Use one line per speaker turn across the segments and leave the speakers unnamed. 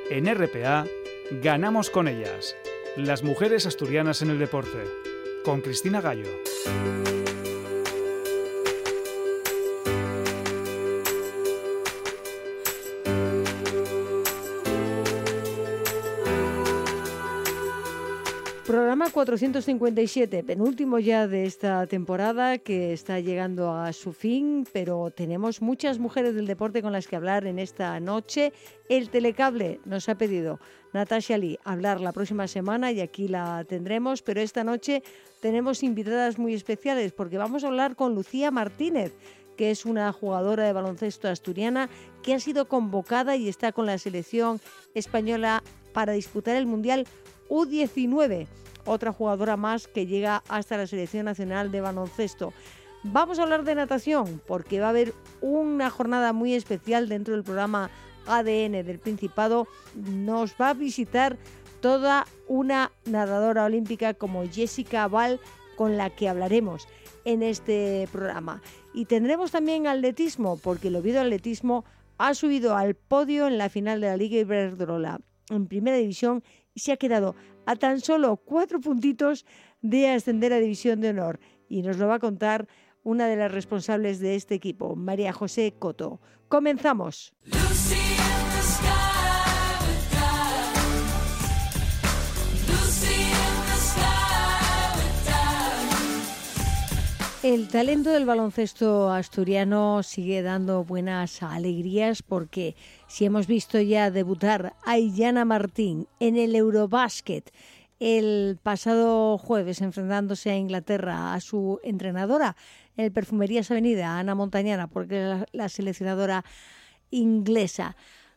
En RPA, ganamos con ellas. Las mujeres asturianas en el deporte. Con Cristina Gallo.
Programa 457, penúltimo ya de esta temporada que está llegando a su fin, pero tenemos muchas mujeres del deporte con las que hablar en esta noche. El Telecable nos ha pedido Natasha Lee hablar la próxima semana y aquí la tendremos, pero esta noche tenemos invitadas muy especiales porque vamos a hablar con Lucía Martínez, que es una jugadora de baloncesto asturiana que ha sido convocada y está con la selección española para disputar el Mundial U19, otra jugadora más que llega hasta la Selección Nacional de Baloncesto. Vamos a hablar de natación porque va a haber una jornada muy especial dentro del programa ADN del Principado. Nos va a visitar toda una nadadora olímpica como Jessica Val, con la que hablaremos en este programa. Y tendremos también atletismo, porque el Oviedo Atletismo ha subido al podio en la final de la Liga Iberdrola en Primera División y se ha quedado a tan solo 4 puntitos de ascender a División de Honor. Y nos lo va a contar una de las responsables de este equipo, María José Coto. ¡Comenzamos! El talento del baloncesto asturiano sigue dando buenas alegrías porque si hemos visto ya debutar a Illana Martín en el Eurobasket el pasado jueves enfrentándose a Inglaterra a su entrenadora, el Perfumerías Avenida, Ana Montañana, porque es la seleccionadora inglesa,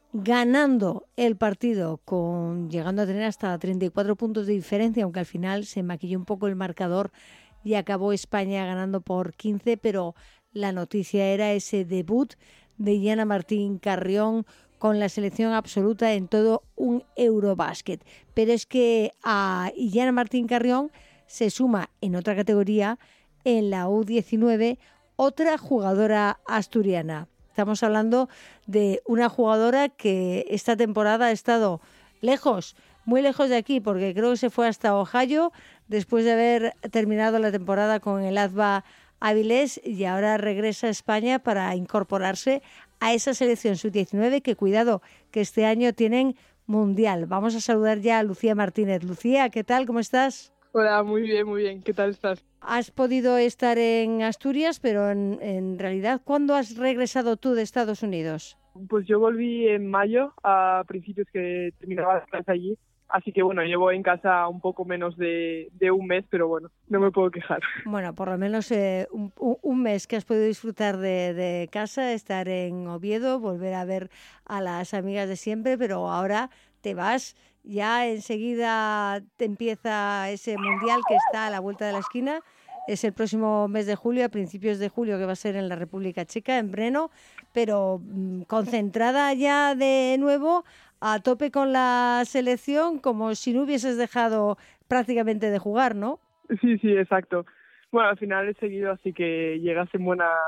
ganando el partido, llegando a tener hasta 34 puntos de diferencia, aunque al final se maquilló un poco el marcador y acabó España ganando por 15, pero la noticia era ese debut de Illana Martín Carrión con la selección absoluta en todo un Eurobasket. Pero es que a Illana Martín Carrión se suma en otra categoría, en la U19, otra jugadora asturiana. Estamos hablando de una jugadora que esta temporada ha estado lejos, muy lejos de aquí, porque creo que se fue hasta Ohio después de haber terminado la temporada con el ADVA Avilés y ahora regresa a España para incorporarse a esa selección sub-19 que, cuidado, que este año tienen Mundial. Vamos a saludar ya a Lucía Martínez. Lucía, ¿qué tal? ¿Cómo estás?
Hola, muy bien, muy bien. ¿Qué tal estás?
Has podido estar en Asturias, pero en realidad, ¿cuándo has regresado tú de Estados Unidos?
Pues yo volví en mayo, a principios que terminaba la clase allí. Así que bueno, llevo en casa un poco menos de un mes, pero bueno, no me puedo quejar.
Bueno, por lo menos un mes que has podido disfrutar de casa, estar en Oviedo, volver a ver a las amigas de siempre, pero ahora te vas, ya enseguida te empieza ese Mundial que está a la vuelta de la esquina. Es el próximo mes de julio, a principios de julio, que va a ser en la República Checa, en Brno, pero concentrada ya de nuevo, a tope con la selección, como si no hubieses dejado prácticamente de jugar, ¿no?
Sí, exacto. Bueno, al final he seguido, así que llegas en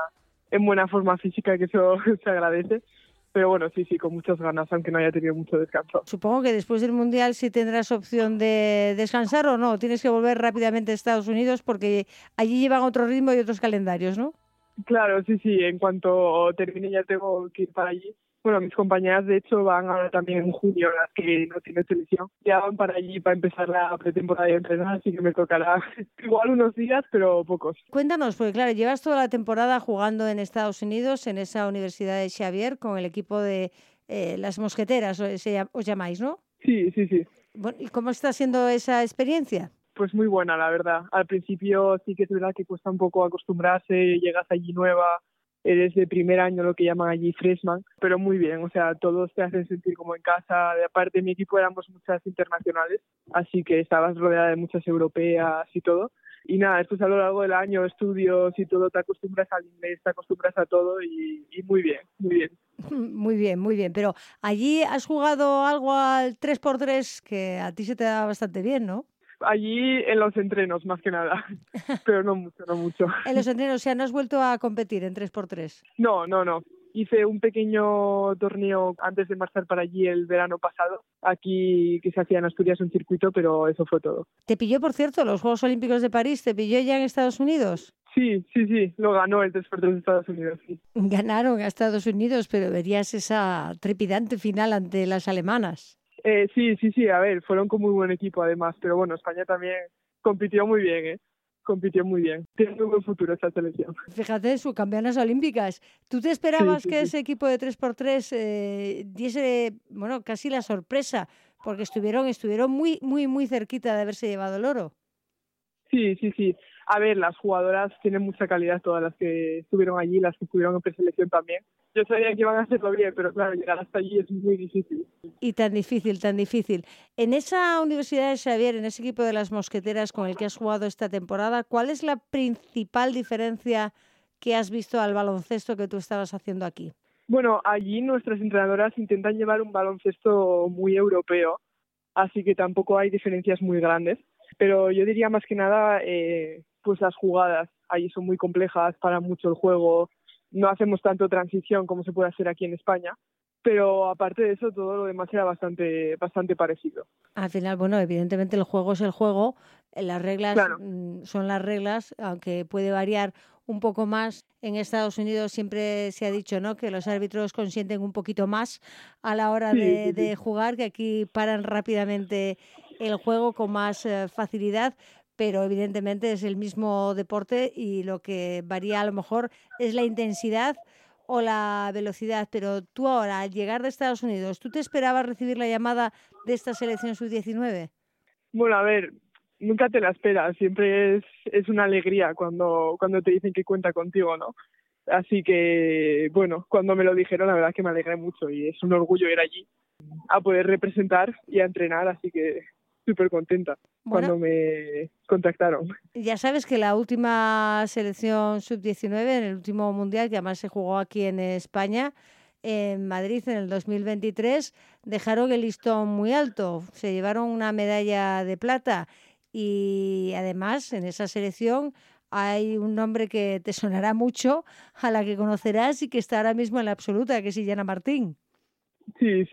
buena forma física, que eso se agradece. Pero bueno, sí, con muchas ganas, aunque no haya tenido mucho descanso.
Supongo que después del Mundial sí tendrás opción de descansar o no. Tienes que volver rápidamente a Estados Unidos porque allí llevan otro ritmo y otros calendarios, ¿no?
Claro, sí. En cuanto termine ya tengo que ir para allí. Bueno, mis compañeras de hecho van ahora también en junio, las que no tienen selección. Ya van para allí para empezar la pretemporada y entrenar, así que me tocará igual unos días, pero pocos.
Cuéntanos, porque claro, llevas toda la temporada jugando en Estados Unidos, en esa Universidad de Xavier, con el equipo de las Mosqueteras, os llamáis, ¿no?
Sí.
Bueno, ¿y cómo está siendo esa experiencia?
Pues muy buena, la verdad. Al principio sí que es verdad que cuesta un poco acostumbrarse, llegas allí nueva, eres de primer año, lo que llaman allí freshman, pero muy bien, o sea, todos te hacen sentir como en casa. De aparte, en mi equipo éramos muchas internacionales, así que estabas rodeada de muchas europeas y todo. Y nada, después a lo largo del año, estudios y todo, te acostumbras al inglés, te acostumbras a todo y muy bien.
Muy bien, pero allí has jugado algo al 3x3 que a ti se te da bastante bien, ¿no?
Allí en los entrenos, más que nada, pero no mucho.
En los entrenos, o sea, ¿no has vuelto a competir en 3x3?
No. hice un pequeño torneo antes de marchar para allí el verano pasado. Aquí que se hacía en Asturias un circuito, pero eso fue todo.
¿Te pilló, por cierto, los Juegos Olímpicos de París? ¿Te pilló ya en Estados Unidos?
Sí, lo ganó el 3x3 de Estados Unidos, sí.
Ganaron a Estados Unidos, pero verías esa trepidante final ante las alemanas.
Sí, a ver, fueron con muy buen equipo además, pero bueno, España también compitió muy bien, compitió muy bien. Tiene un buen futuro esta selección.
Fíjate, subcampeonas olímpicas. ¿Tú te esperabas que ese equipo de 3x3 diese, bueno, casi la sorpresa? Porque estuvieron muy cerquita de haberse llevado el oro.
Sí. A ver, las jugadoras tienen mucha calidad, todas las que estuvieron allí, las que estuvieron en preselección también. Yo sabía que iban a hacerlo bien, pero claro, llegar hasta allí es muy difícil.
Y tan difícil. En esa Universidad de Xavier, en ese equipo de las mosqueteras con el que has jugado esta temporada, ¿cuál es la principal diferencia que has visto al baloncesto que tú estabas haciendo aquí?
Bueno, allí nuestras entrenadoras intentan llevar un baloncesto muy europeo, así que tampoco hay diferencias muy grandes. Pero yo diría más que nada, pues las jugadas allí son muy complejas, para mucho el juego, no hacemos tanto transición como se puede hacer aquí en España, pero aparte de eso todo lo demás era bastante parecido.
Al final, bueno, evidentemente el juego es el juego, las reglas son las reglas, aunque puede variar un poco más. En Estados Unidos siempre se ha dicho, ¿no?, que los árbitros consienten un poquito más a la hora de jugar, que aquí paran rápidamente el juego con más facilidad, pero evidentemente es el mismo deporte y lo que varía a lo mejor es la intensidad o la velocidad. Pero tú ahora, al llegar de Estados Unidos, ¿tú te esperabas recibir la llamada de esta selección sub-19?
Bueno, a ver, nunca te la esperas, siempre es una alegría cuando te dicen que cuenta contigo, ¿no? Así que, bueno, cuando me lo dijeron, la verdad es que me alegré mucho y es un orgullo ir allí a poder representar y a entrenar, así que súper contenta cuando me contactaron.
Ya sabes que la última selección sub-19, en el último mundial, que además se jugó aquí en España, en Madrid en el 2023, dejaron el listón muy alto, se llevaron una medalla de plata y además en esa selección hay un nombre que te sonará mucho, a la que conocerás y que está ahora mismo en la absoluta, que es Illana Martín.
Sí,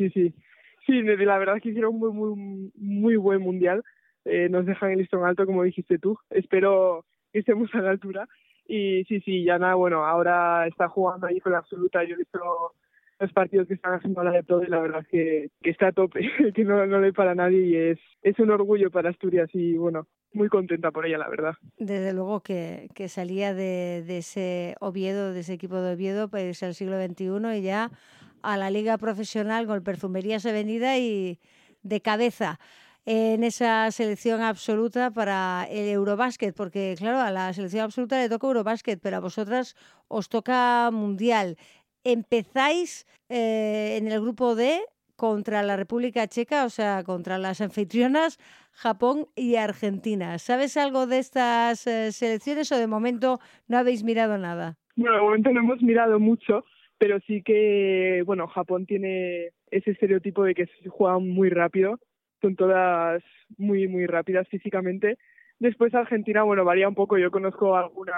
la verdad es que hicieron muy buen mundial. Nos dejan el listón alto, como dijiste tú. Espero que estemos a la altura. Y sí, Yana, bueno, ahora está jugando ahí con la absoluta. Yo he visto los partidos que están haciendo ahora de todo y la verdad es que está a tope, que no le para nadie y es un orgullo para Asturias y bueno, muy contenta por ella, la verdad.
Desde luego que salía de ese Oviedo, de ese equipo de Oviedo, para irse al siglo XXI y ya a la liga profesional con Perfumerías Avenida y de cabeza en esa selección absoluta para el Eurobásquet, porque claro, a la selección absoluta le toca Eurobásquet, pero a vosotras os toca Mundial. Empezáis en el grupo D contra la República Checa, o sea, contra las anfitrionas Japón y Argentina. ¿Sabes algo de estas selecciones o de momento no habéis mirado nada?
Bueno, de momento no hemos mirado mucho, pero sí que, bueno, Japón tiene ese estereotipo de que se juegan muy rápido, son todas muy rápidas físicamente. Después Argentina, bueno, varía un poco, yo conozco algunas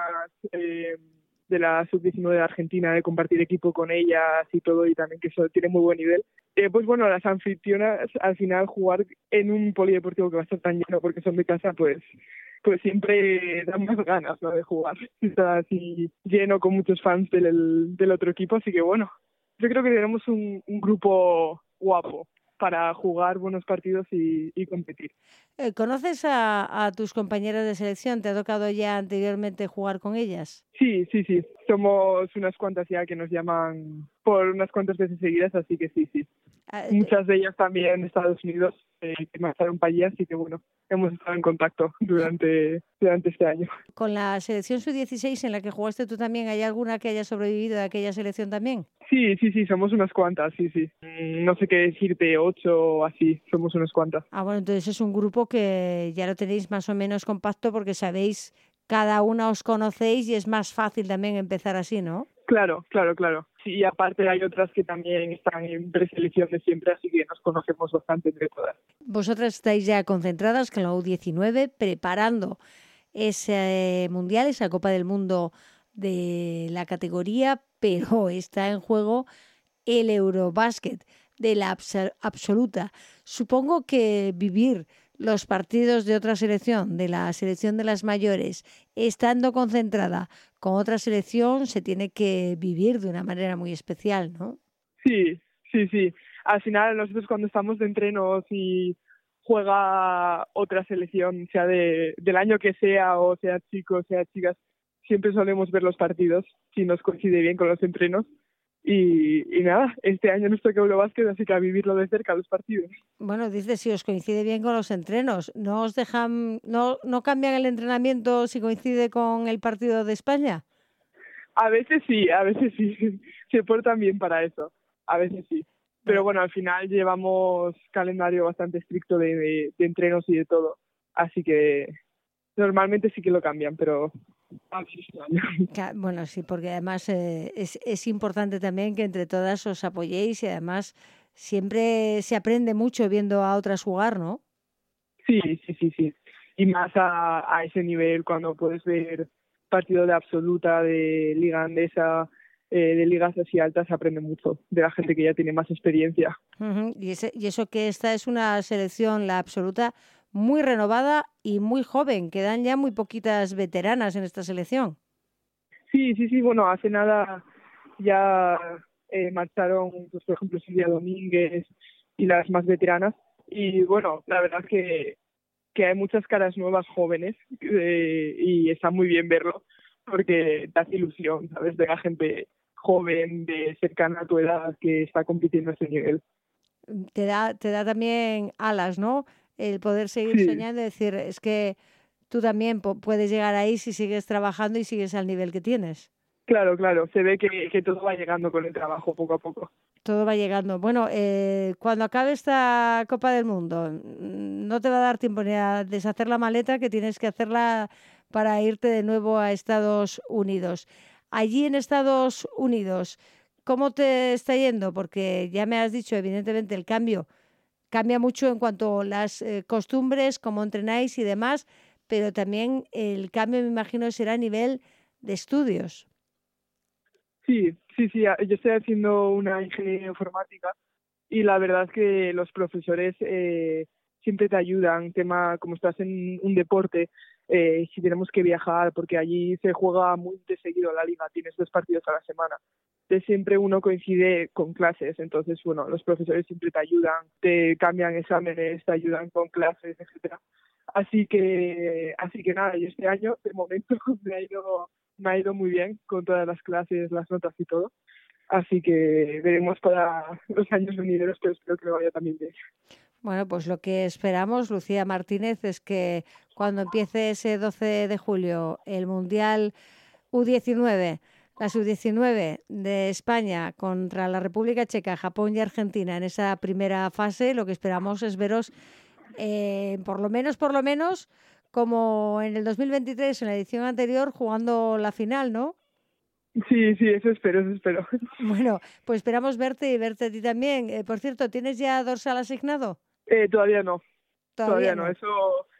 de la sub-19 de Argentina, de compartir equipo con ellas y todo, y también que eso tiene muy buen nivel. Pues bueno, las anfitrionas, al final jugar en un polideportivo que va a estar tan lleno porque son de casa, pues siempre dan más ganas, ¿no?, de jugar. Está así lleno con muchos fans del otro equipo, así que bueno, yo creo que tenemos un grupo guapo para jugar buenos partidos y competir.
¿Conoces a tus compañeras de selección? ¿Te ha tocado ya anteriormente jugar con ellas?
Sí. Somos unas cuantas ya que nos llaman por unas cuantas veces seguidas, así que sí. Muchas de ellas también en Estados Unidos, que marcharon para allí, así que bueno, hemos estado en contacto durante este año.
¿Con la selección sub-16 en la que jugaste tú también, hay alguna que haya sobrevivido de aquella selección también?
Sí, somos unas cuantas, sí. No sé qué decirte, 8 o así, somos unas cuantas.
Bueno, entonces es un grupo que ya lo tenéis más o menos compacto porque sabéis, cada una os conocéis y es más fácil también empezar así, ¿no?
Claro. Sí, y aparte hay otras que también están en preselección de siempre, así que nos conocemos bastante entre todas.
Vosotras estáis ya concentradas con la U19, preparando ese mundial, esa Copa del Mundo de la categoría, pero está en juego el Eurobasket de la absoluta. Supongo que vivir los partidos de otra selección, de la selección de las mayores, estando concentrada con otra selección, se tiene que vivir de una manera muy especial, ¿no?
Sí. Al final nosotros cuando estamos de entrenos y juega otra selección, sea del año que sea, o sea chicos, sea chicas, siempre solemos ver los partidos, si nos coincide bien con los entrenos. Y nada, este año nos toca Eurobasket, así que a vivirlo de cerca los partidos.
Bueno, dices si os coincide bien con los entrenos. ¿No os dejan, no cambian el entrenamiento si coincide con el partido de España?
A veces sí. Se portan bien para eso. A veces sí. Pero bueno, al final llevamos calendario bastante estricto de entrenos y de todo. Así que normalmente sí que lo cambian, pero
bueno, sí, porque además es importante también que entre todas os apoyéis y además siempre se aprende mucho viendo a otras jugar, ¿no?
Sí. Y más a ese nivel, cuando puedes ver partido de absoluta, de liga andesa, de ligas así altas, se aprende mucho de la gente que ya tiene más experiencia.
Uh-huh. Y eso que esta es una selección, la absoluta, muy renovada y muy joven. Quedan ya muy poquitas veteranas en esta selección.
Sí. Bueno, hace nada ya marcharon, pues, por ejemplo, Silvia Domínguez y las más veteranas. Y bueno, la verdad que hay muchas caras nuevas jóvenes y está muy bien verlo porque te hace ilusión, ¿sabes? De la gente joven, de cercana a tu edad que está compitiendo a ese nivel.
Te da también alas, ¿no? El poder seguir soñando y decir, es que tú también puedes llegar ahí si sigues trabajando y sigues al nivel que tienes.
Claro, se ve que todo va llegando con el trabajo poco a poco.
Todo va llegando. Bueno, cuando acabe esta Copa del Mundo, no te va a dar tiempo ni a deshacer la maleta, que tienes que hacerla para irte de nuevo a Estados Unidos. Allí en Estados Unidos, ¿cómo te está yendo? Porque ya me has dicho, evidentemente, el cambio cambia mucho en cuanto a las costumbres, cómo entrenáis y demás, pero también el cambio, me imagino, será a nivel de estudios.
Sí. Yo estoy haciendo una ingeniería informática y la verdad es que los profesores siempre te ayudan, tema como estás en un deporte, si tenemos que viajar, porque allí se juega muy de seguido la liga, tienes 2 partidos a la semana. Entonces siempre uno coincide con clases, entonces bueno, los profesores siempre te ayudan, te cambian exámenes, te ayudan con clases, etcétera. Así que nada, yo este año de momento me ha ido muy bien con todas las clases, las notas y todo. Así que veremos para los años venideros, pero espero que me vaya también bien.
Bueno, pues lo que esperamos, Lucía Martínez, es que cuando empiece ese 12 de julio el Mundial U19, la Sub-19 de España contra la República Checa, Japón y Argentina en esa primera fase, lo que esperamos es veros por lo menos como en el 2023, en la edición anterior, jugando la final, ¿no?
Sí, eso espero.
Bueno, pues esperamos verte y verte a ti también. Por cierto, ¿tienes ya dorsal asignado?
Todavía no.
Todavía no.
Eso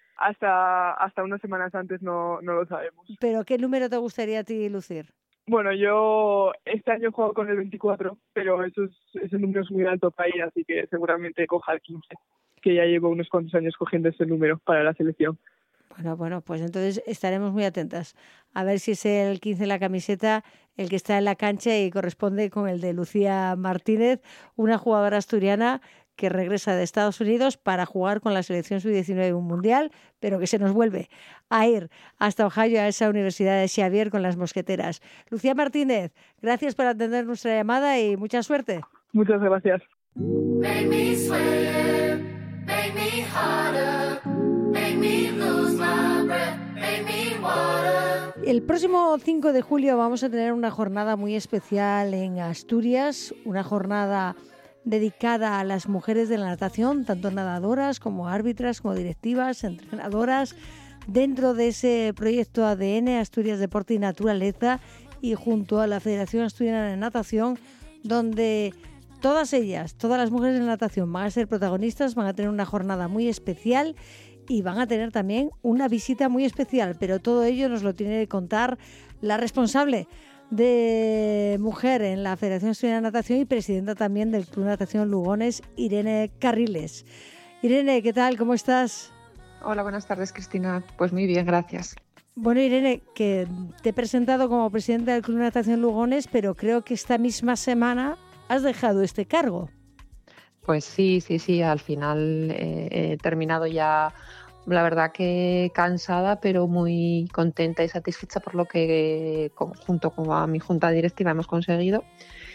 hasta unas semanas antes no lo sabemos.
¿Pero qué número te gustaría a ti lucir?
Bueno, yo este año he jugado con el 24, pero ese número es muy alto para ir, así que seguramente coja el 15, que ya llevo unos cuantos años cogiendo ese número para la selección.
Bueno, pues entonces estaremos muy atentas a ver si es el 15 en la camiseta el que está en la cancha y corresponde con el de Lucía Martínez, una jugadora asturiana que regresa de Estados Unidos para jugar con la selección sub-19 en un mundial, pero que se nos vuelve a ir hasta Ohio, a esa Universidad de Xavier con las mosqueteras. Lucía Martínez, gracias por atender nuestra llamada y mucha suerte.
Muchas gracias.
Make me sweat, make me harder, make me lose my breath, make me water.
El próximo 5 de julio vamos a tener una jornada muy especial en Asturias, una jornada dedicada a las mujeres de la natación, tanto nadadoras como árbitras, como directivas, entrenadoras, dentro de ese proyecto ADN, Asturias Deporte y Naturaleza, y junto a la Federación Asturiana de Natación, donde todas ellas, todas las mujeres de la natación van a ser protagonistas, van a tener una jornada muy especial y van a tener también una visita muy especial, pero todo ello nos lo tiene que contar la responsable de mujer en la Federación Asturiana de Natación y presidenta también del Club Natación Lugones, Irene Carriles. Irene, ¿qué tal? ¿Cómo estás?
Hola, buenas tardes, Cristina. Pues muy bien, gracias.
Bueno, Irene, que te he presentado como presidenta del Club Natación Lugones, pero creo que esta misma semana has dejado este cargo.
Pues sí, al final he terminado ya, la verdad que cansada, pero muy contenta y satisfecha por lo que junto con a mi junta directiva hemos conseguido.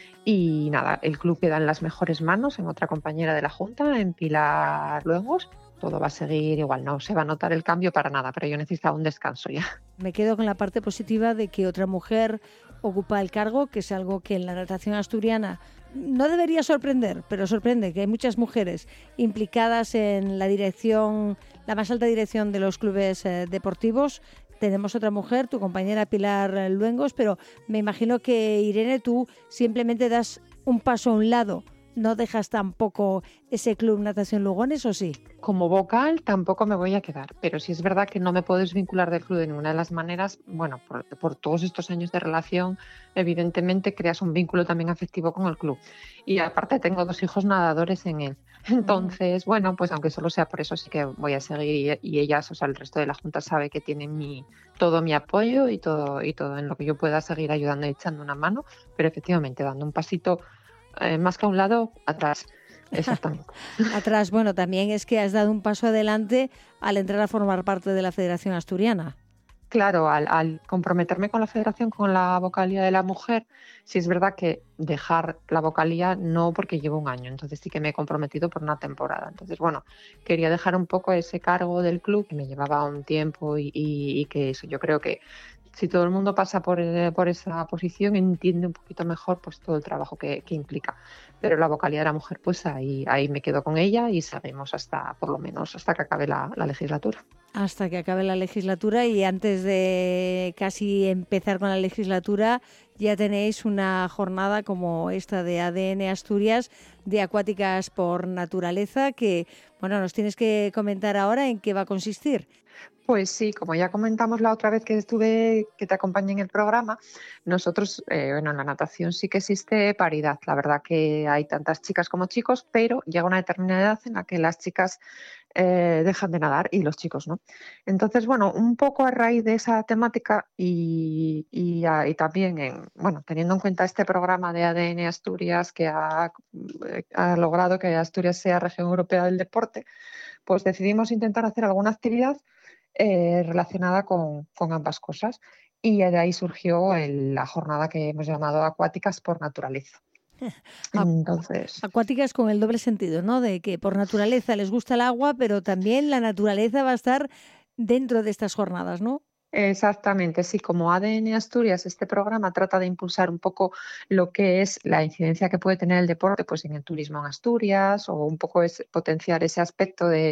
Y nada, el club queda en las mejores manos, en otra compañera de la junta, en Pilar Luengos. Todo va a seguir igual, no se va a notar el cambio para nada, pero yo necesitaba un descanso ya.
Me quedo con la parte positiva de que otra mujer ocupa el cargo, que es algo que en la natación asturiana no debería sorprender, pero sorprende que hay muchas mujeres implicadas en la dirección, la más alta dirección de los clubes deportivos. Tenemos otra mujer, tu compañera Pilar Luengos, pero me imagino que, Irene, tú simplemente das un paso a un lado. ¿No dejas tampoco ese Club Natación Lugones o sí?
Como vocal tampoco me voy a quedar, pero sí es verdad que no me puedo desvincular del club de ninguna de las maneras. Bueno, por todos estos años de relación, evidentemente creas un vínculo también afectivo con el club. Y aparte tengo 2 hijos nadadores en él. Entonces, bueno, pues aunque solo sea por eso sí que voy a seguir y ellas, o sea, el resto de la junta sabe que tienen todo mi apoyo y todo en lo que yo pueda seguir ayudando y echando una mano, pero efectivamente dando un pasito más que a un lado, atrás. Exactamente.
Atrás, bueno, también es que has dado un paso adelante al entrar a formar parte de la Federación Asturiana.
Claro, al comprometerme con la federación, con la vocalía de la mujer, sí es verdad que dejar la vocalía no, porque llevo un año, entonces sí que me he comprometido por una temporada. Entonces, bueno, quería dejar un poco ese cargo del club que me llevaba un tiempo y que eso, yo creo que si todo el mundo pasa por esa posición, entiende un poquito mejor pues todo el trabajo que implica. Pero la vocalía de la mujer, pues ahí me quedo con ella y seguimos por lo menos hasta que acabe la legislatura.
Hasta que acabe la legislatura, y antes de casi empezar con la legislatura ya tenéis una jornada como esta de ADN Asturias, de Acuáticas por Naturaleza, que bueno, nos tienes que comentar ahora en qué va a consistir.
Pues sí, como ya comentamos la otra vez que te acompañé en el programa, nosotros, en la natación sí que existe paridad. La verdad que hay tantas chicas como chicos, pero llega una determinada edad en la que las chicas dejan de nadar y los chicos no. Entonces, bueno, un poco a raíz de esa temática y también, teniendo en cuenta este programa de ADN Asturias que ha logrado que Asturias sea región europea del deporte, pues decidimos intentar hacer alguna actividad relacionada con ambas cosas, y de ahí surgió la jornada que hemos llamado Acuáticas por Naturaleza. Entonces,
Acuáticas con el doble sentido, ¿no? De que por naturaleza les gusta el agua, pero también la naturaleza va a estar dentro de estas jornadas, ¿no?
exactamente, sí, como ADN Asturias, este programa trata de impulsar un poco lo que es la incidencia que puede tener el deporte pues en el turismo en Asturias, o un poco es potenciar ese aspecto de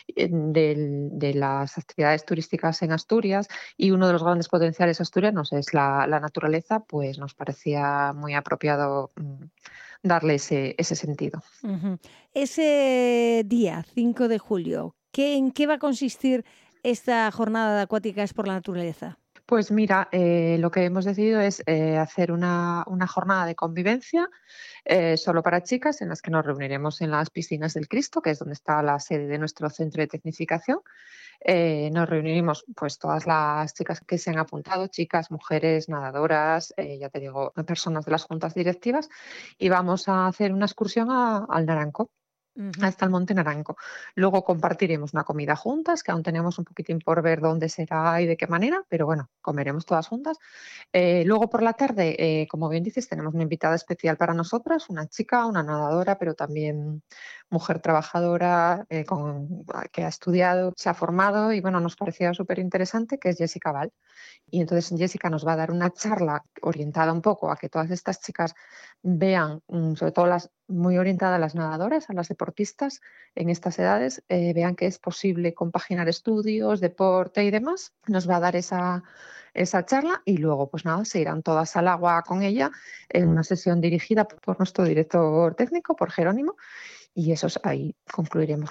las actividades turísticas en Asturias, y uno de los grandes potenciales asturianos es la naturaleza, pues nos parecía muy apropiado darle ese sentido.
Uh-huh. Ese día, 5 de julio, ¿en qué va a consistir esta jornada de Acuáticas por la Naturaleza?
Pues mira, lo que hemos decidido es hacer una jornada de convivencia solo para chicas, en las que nos reuniremos en las piscinas del Cristo, que es donde está la sede de nuestro centro de tecnificación. Nos reuniremos pues todas las chicas que se han apuntado, chicas, mujeres, nadadoras, ya te digo, personas de las juntas directivas, y vamos a hacer una excursión al Naranco. Hasta el Monte Naranco. Luego compartiremos una comida juntas, que aún tenemos un poquitín por ver dónde será y de qué manera, pero bueno, comeremos todas juntas. Luego por la tarde, como bien dices, tenemos una invitada especial para nosotras, una chica, una nadadora, pero también mujer trabajadora que ha estudiado, se ha formado, y bueno, nos parecía súper interesante, que es Jessica Val. Y entonces Jessica nos va a dar una charla orientada un poco a que todas estas chicas vean, sobre todo muy orientada a las nadadoras, a las deportistas en estas edades, vean que es posible compaginar estudios, deporte y demás. Nos va a dar esa charla, y luego pues nada, se irán todas al agua con ella en una sesión dirigida por nuestro director técnico, por Jerónimo, y ahí concluiremos la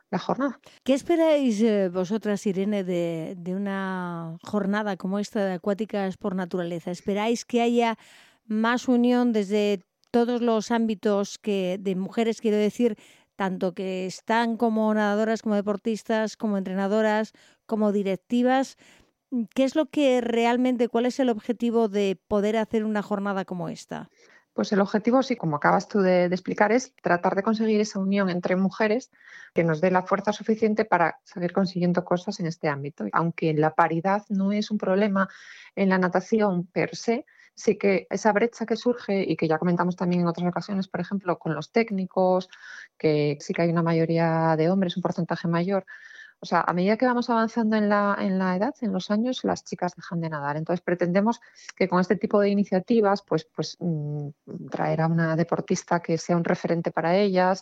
la jornada.
¿Qué esperáis vosotras, Irene, de una jornada como esta de Acuáticas por Naturaleza? ¿Esperáis que haya más unión desde todos los ámbitos de mujeres, quiero decir, tanto que están como nadadoras, como deportistas, como entrenadoras, como directivas? ¿Qué es lo que realmente, cuál es el objetivo de poder hacer una jornada como esta?
Pues el objetivo, sí, como acabas tú de explicar, es tratar de conseguir esa unión entre mujeres que nos dé la fuerza suficiente para seguir consiguiendo cosas en este ámbito. Aunque la paridad no es un problema en la natación per se, sí que esa brecha que surge y que ya comentamos también en otras ocasiones, por ejemplo, con los técnicos, que sí que hay una mayoría de hombres, un porcentaje mayor. O sea, a medida que vamos avanzando en la edad, en los años, las chicas dejan de nadar. Entonces, pretendemos que con este tipo de iniciativas, traer a una deportista que sea un referente para ellas,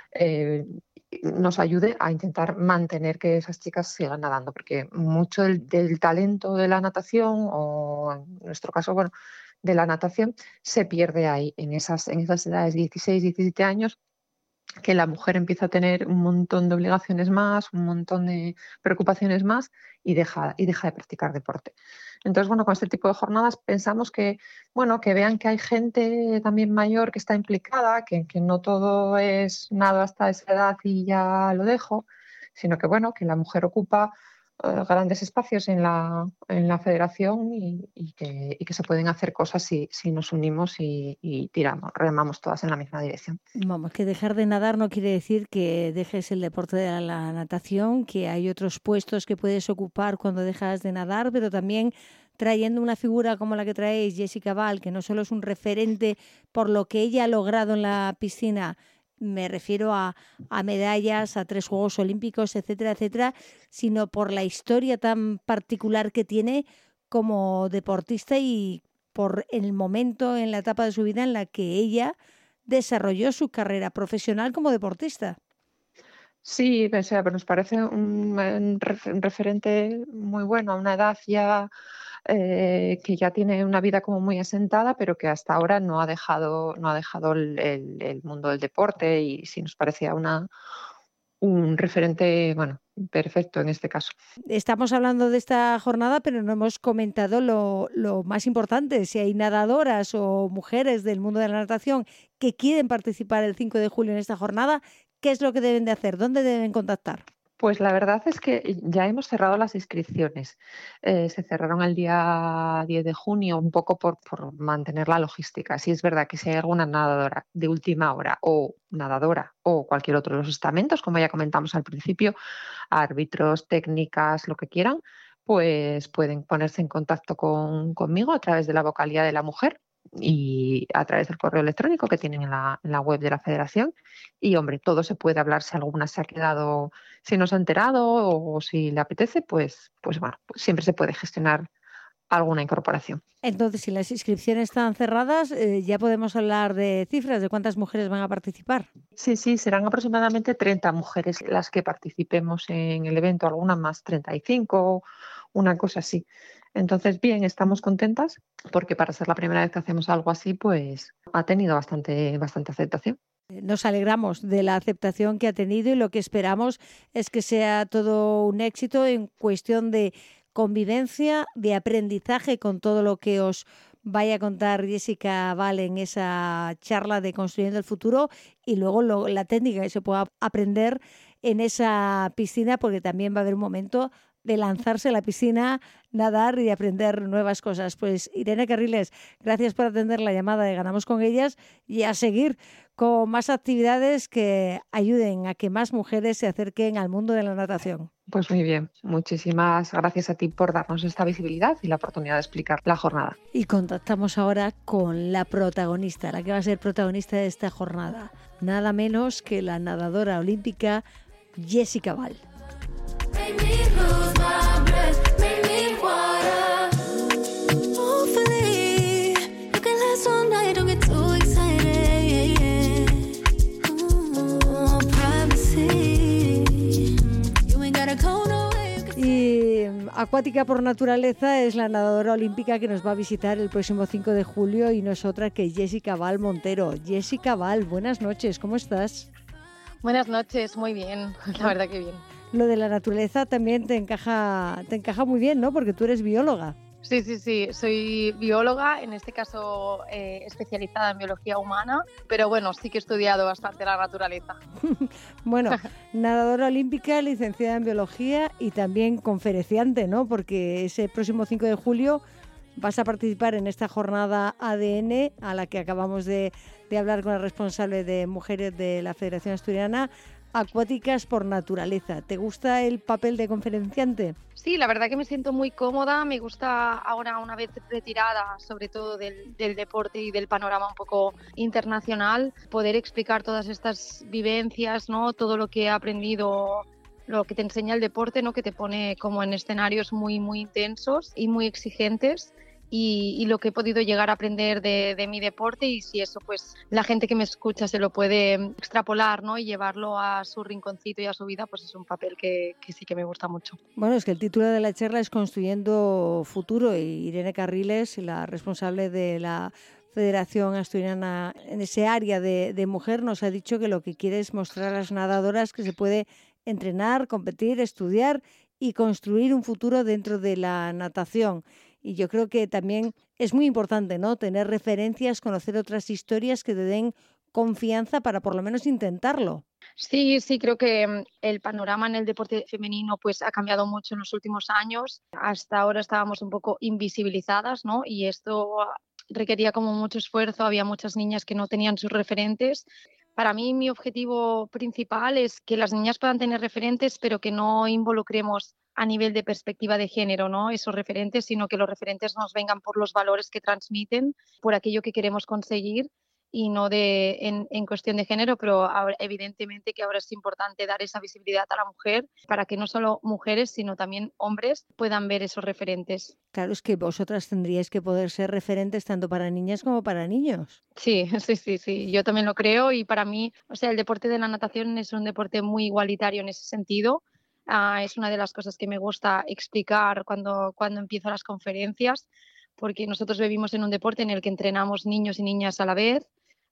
nos ayude a intentar mantener que esas chicas sigan nadando, porque mucho del talento de la natación, o en nuestro caso, bueno, de la natación, se pierde ahí, en esas edades, 16, 17 años, que la mujer empieza a tener un montón de obligaciones más, un montón de preocupaciones más y deja de practicar deporte. Entonces, bueno, con este tipo de jornadas pensamos que, bueno, que vean que hay gente también mayor que está implicada, que no todo es nada hasta esa edad y ya lo dejo, sino que, bueno, que la mujer ocupa grandes espacios en la federación y que se pueden hacer cosas si nos unimos y remamos todas en la misma dirección.
Vamos, que dejar de nadar no quiere decir que dejes el deporte de la natación, que hay otros puestos que puedes ocupar cuando dejas de nadar, pero también trayendo una figura como la que traéis, Jessica Val, que no solo es un referente por lo que ella ha logrado en la piscina, me refiero a medallas, a 3 Juegos Olímpicos, etcétera, etcétera, sino por la historia tan particular que tiene como deportista y por el momento en la etapa de su vida en la que ella desarrolló su carrera profesional como deportista.
Sí, o sea, pero nos parece un referente muy bueno a una edad ya que ya tiene una vida como muy asentada, pero que hasta ahora no ha dejado el mundo del deporte, y sí nos parecía un referente, bueno, perfecto en este caso.
Estamos hablando de esta jornada, pero no hemos comentado lo más importante. Si hay nadadoras o mujeres del mundo de la natación que quieren participar el 5 de julio en esta jornada, ¿qué es lo que deben de hacer? ¿Dónde deben contactar?
Pues la verdad es que ya hemos cerrado las inscripciones. Se cerraron el día 10 de junio, un poco por mantener la logística. Sí es verdad que si hay alguna nadadora de última hora o nadadora o cualquier otro de los estamentos, como ya comentamos al principio, árbitros, técnicas, lo que quieran, pues pueden ponerse en contacto conmigo a través de la vocalía de la mujer y a través del correo electrónico que tienen en la web de la federación. Y, hombre, todo se puede hablar. Si alguna se ha quedado, si no se ha enterado o si le apetece, pues bueno, pues siempre se puede gestionar alguna incorporación.
Entonces, si las inscripciones están cerradas, ya podemos hablar de cifras, de cuántas mujeres van a participar.
Sí, serán aproximadamente 30 mujeres las que participemos en el evento, algunas más 35, una cosa así. Entonces, bien, estamos contentas porque para ser la primera vez que hacemos algo así, pues ha tenido bastante aceptación.
Nos alegramos de la aceptación que ha tenido y lo que esperamos es que sea todo un éxito en cuestión de convivencia, de aprendizaje con todo lo que os vaya a contar Jessica Val en esa charla de Construyendo el Futuro, y luego la técnica que se pueda aprender en esa piscina, porque también va a haber un momento de lanzarse a la piscina, nadar y aprender nuevas cosas. Pues Irene Carriles, gracias por atender la llamada de Ganamos con Ellas y a seguir con más actividades que ayuden a que más mujeres se acerquen al mundo de la natación.
Pues muy bien, muchísimas gracias a ti por darnos esta visibilidad y la oportunidad de explicar la jornada.
Y contactamos ahora con la protagonista, la que va a ser protagonista de esta jornada, nada menos que la nadadora olímpica Jessica Val. Y Acuática por Naturaleza es la nadadora olímpica que nos va a visitar el próximo 5 de julio y no es otra que Jessica Val Montero. Jessica Val, buenas noches, ¿cómo estás?
Buenas noches, muy bien, la verdad que bien.
Lo de la naturaleza también te encaja muy bien, ¿no? Porque tú eres bióloga.
Sí, soy bióloga, en este caso especializada en biología humana, pero bueno, sí que he estudiado bastante la naturaleza.
Bueno, nadadora olímpica, licenciada en biología y también conferenciante, ¿no? Porque ese próximo 5 de julio vas a participar en esta jornada ADN a la que acabamos de hablar con la responsable de mujeres de la Federación Asturiana, Acuáticas por Naturaleza. ¿Te gusta el papel de conferenciante?
Sí, la verdad que me siento muy cómoda, me gusta ahora una vez retirada, sobre todo del deporte y del panorama un poco internacional, poder explicar todas estas vivencias, ¿no? Todo lo que he aprendido, lo que te enseña el deporte, ¿no? Que te pone como en escenarios muy, muy intensos y muy exigentes. Y lo que he podido llegar a aprender de mi deporte, y si eso pues la gente que me escucha se lo puede extrapolar, ¿no? Y llevarlo a su rinconcito y a su vida, pues es un papel que sí que me gusta mucho.
Bueno, es que el título de la charla es Construyendo Futuro y Irene Carriles, la responsable de la Federación Asturiana en ese área de mujer, nos ha dicho que lo que quiere es mostrar a las nadadoras que se puede entrenar, competir, estudiar y construir un futuro dentro de la natación. Y yo creo que también es muy importante, ¿no? Tener referencias, conocer otras historias que te den confianza para por lo menos intentarlo.
Sí, creo que el panorama en el deporte femenino pues ha cambiado mucho en los últimos años. Hasta ahora estábamos un poco invisibilizadas, ¿no? Y esto requería como mucho esfuerzo, había muchas niñas que no tenían sus referentes. Para mí mi objetivo principal es que las niñas puedan tener referentes, pero que no involucremos a nivel de perspectiva de género, ¿no? Esos referentes, sino que los referentes nos vengan por los valores que transmiten, por aquello que queremos conseguir y no en cuestión de género, pero ahora, evidentemente que ahora es importante dar esa visibilidad a la mujer para que no solo mujeres, sino también hombres puedan ver esos referentes.
Claro, es que vosotras tendríais que poder ser referentes tanto para niñas como para niños.
Sí, yo también lo creo, y para mí, o sea, el deporte de la natación es un deporte muy igualitario en ese sentido. Es una de las cosas que me gusta explicar cuando empiezo las conferencias, porque nosotros vivimos en un deporte en el que entrenamos niños y niñas a la vez.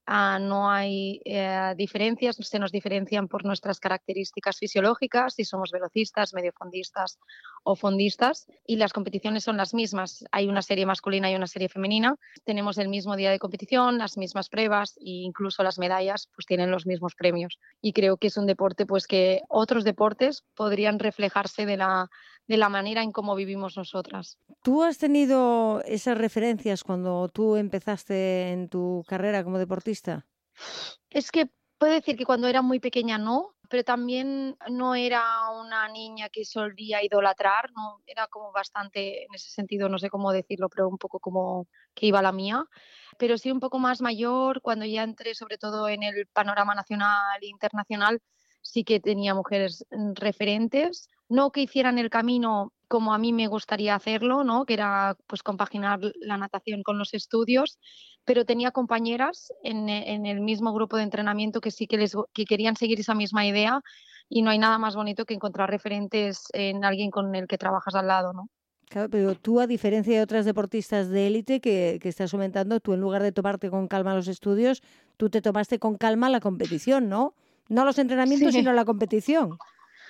No hay diferencias, se nos diferencian por nuestras características fisiológicas, si somos velocistas, mediofondistas o fondistas, y las competiciones son las mismas. Hay una serie masculina y una serie femenina, tenemos el mismo día de competición, las mismas pruebas e incluso las medallas pues tienen los mismos premios. Y creo que es un deporte pues que otros deportes podrían reflejarse de la manera en cómo vivimos nosotras.
¿Tú has tenido esas referencias cuando tú empezaste en tu carrera como deportista?
Es que puedo decir que cuando era muy pequeña no, pero también no era una niña que solía idolatrar, no, era como bastante, en ese sentido, no sé cómo decirlo, pero un poco como que iba la mía. Pero sí un poco más mayor, cuando ya entré sobre todo en el panorama nacional e internacional, sí que tenía mujeres referentes, no que hicieran el camino como a mí me gustaría hacerlo, ¿no? Que era pues compaginar la natación con los estudios, pero tenía compañeras en el mismo grupo de entrenamiento que sí que querían seguir esa misma idea, y no hay nada más bonito que encontrar referentes en alguien con el que trabajas al lado, ¿no?
Claro, pero tú, a diferencia de otras deportistas de élite que estás comentando, tú en lugar de tomarte con calma los estudios, tú te tomaste con calma la competición, ¿no? No los entrenamientos,
Sí.
sino la competición.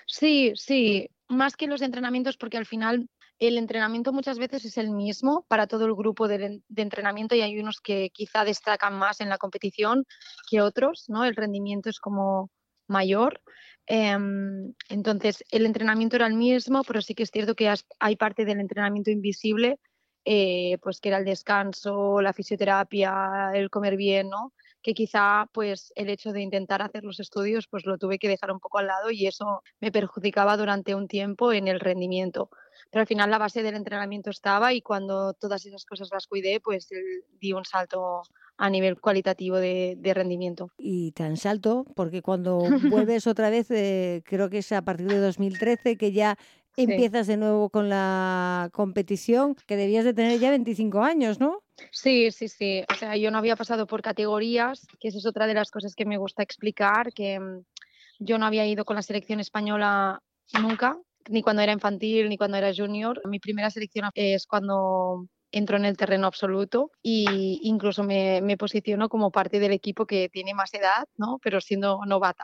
Sí, más que los entrenamientos, porque al final el entrenamiento muchas veces es el mismo para todo el grupo de entrenamiento, y hay unos que quizá destacan más en la competición que otros, ¿no? El rendimiento es como mayor. Entonces, el entrenamiento era el mismo, pero sí que es cierto que hay parte del entrenamiento invisible, pues que era el descanso, la fisioterapia, el comer bien, ¿no? Que quizá pues el hecho de intentar hacer los estudios pues lo tuve que dejar un poco al lado, y eso me perjudicaba durante un tiempo en el rendimiento. Pero al final la base del entrenamiento estaba, y cuando todas esas cosas las cuidé, pues di un salto a nivel cualitativo de rendimiento.
Y tan salto, porque cuando vuelves otra vez, creo que es a partir de 2013 que ya
Sí.
empiezas de nuevo con la competición, que debías de tener ya 25 años, ¿no?
Sí. O sea, yo no había pasado por categorías, que eso es otra de las cosas que me gusta explicar, que yo no había ido con la selección española nunca, ni cuando era infantil, ni cuando era junior. Mi primera selección es cuando entro en el terreno absoluto, y incluso me posiciono como parte del equipo que tiene más edad, ¿no? Pero siendo novata.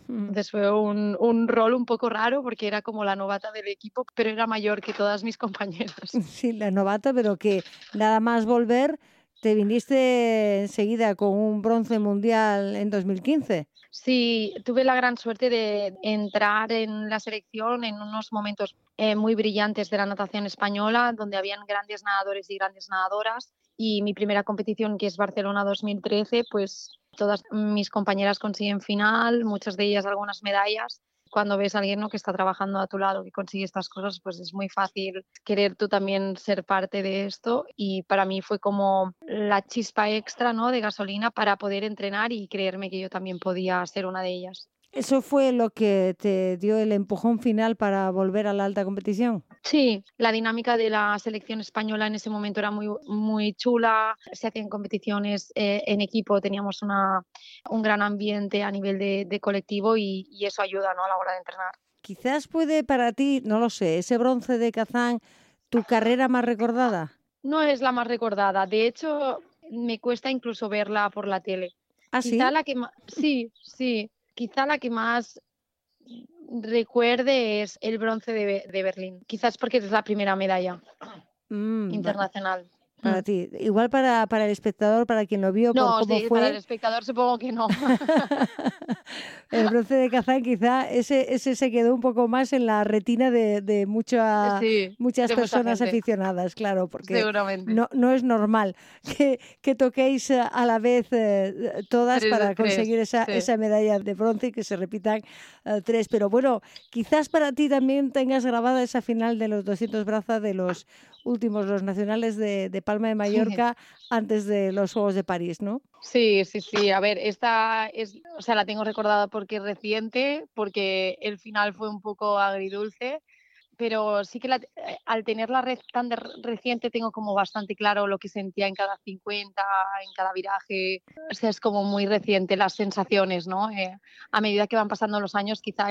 Entonces fue un rol un poco raro porque era como la novata del equipo, pero era mayor que todas mis compañeras.
Sí, la novata, pero que nada más volver, te viniste enseguida con un bronce mundial en 2015.
Sí, tuve la gran suerte de entrar en la selección en unos momentos muy brillantes de la natación española, donde habían grandes nadadores y grandes nadadoras. Y mi primera competición, que es Barcelona 2013, pues todas mis compañeras consiguen final, muchas de ellas algunas medallas. Cuando ves a alguien, ¿no?, que está trabajando a tu lado, que consigue estas cosas, pues es muy fácil querer tú también ser parte de esto. Y para mí fue como la chispa extra, ¿no?, de gasolina para poder entrenar y creerme que yo también podía ser una de ellas.
¿Eso fue lo que te dio el empujón final para volver a la alta competición?
Sí, la dinámica de la selección española en ese momento era muy chula, se hacían competiciones en equipo, teníamos un gran ambiente a nivel de colectivo y eso ayuda, ¿no?, a la hora de entrenar.
Quizás puede para ti, no lo sé, ese bronce de Kazán, tu carrera más recordada.
No es la más recordada, de hecho me cuesta incluso verla por la tele.
¿Ah,
Quizá
sí?
la que más, sí, quizá la que más recuerde es el bronce de Berlín, quizás porque es la primera medalla
Va-
internacional.
para ti. Igual para el espectador, para quien lo vio, por
No,
cómo
sí, para el
fue.
espectador supongo que no.
El bronce de Kazán quizá ese se quedó un poco más en la retina de
Sí,
muchas
de mucha
personas
gente,
aficionadas, claro, porque
seguramente.
no es normal que toquéis a la vez todas para
Tres,
conseguir
sí.
esa medalla de bronce y que se repitan tres. Pero bueno, quizás para ti también tengas grabada esa final de los 200 brazas de los últimos, los nacionales de Palma de Mallorca antes de los Juegos de París, ¿no?
Sí. A ver, esta es, o sea, la tengo recordada porque es reciente, porque el final fue un poco agridulce, pero sí que al tenerla reciente tengo como bastante claro lo que sentía en cada 50, en cada viraje. O sea, es como muy reciente las sensaciones, ¿no? A medida que van pasando los años, quizá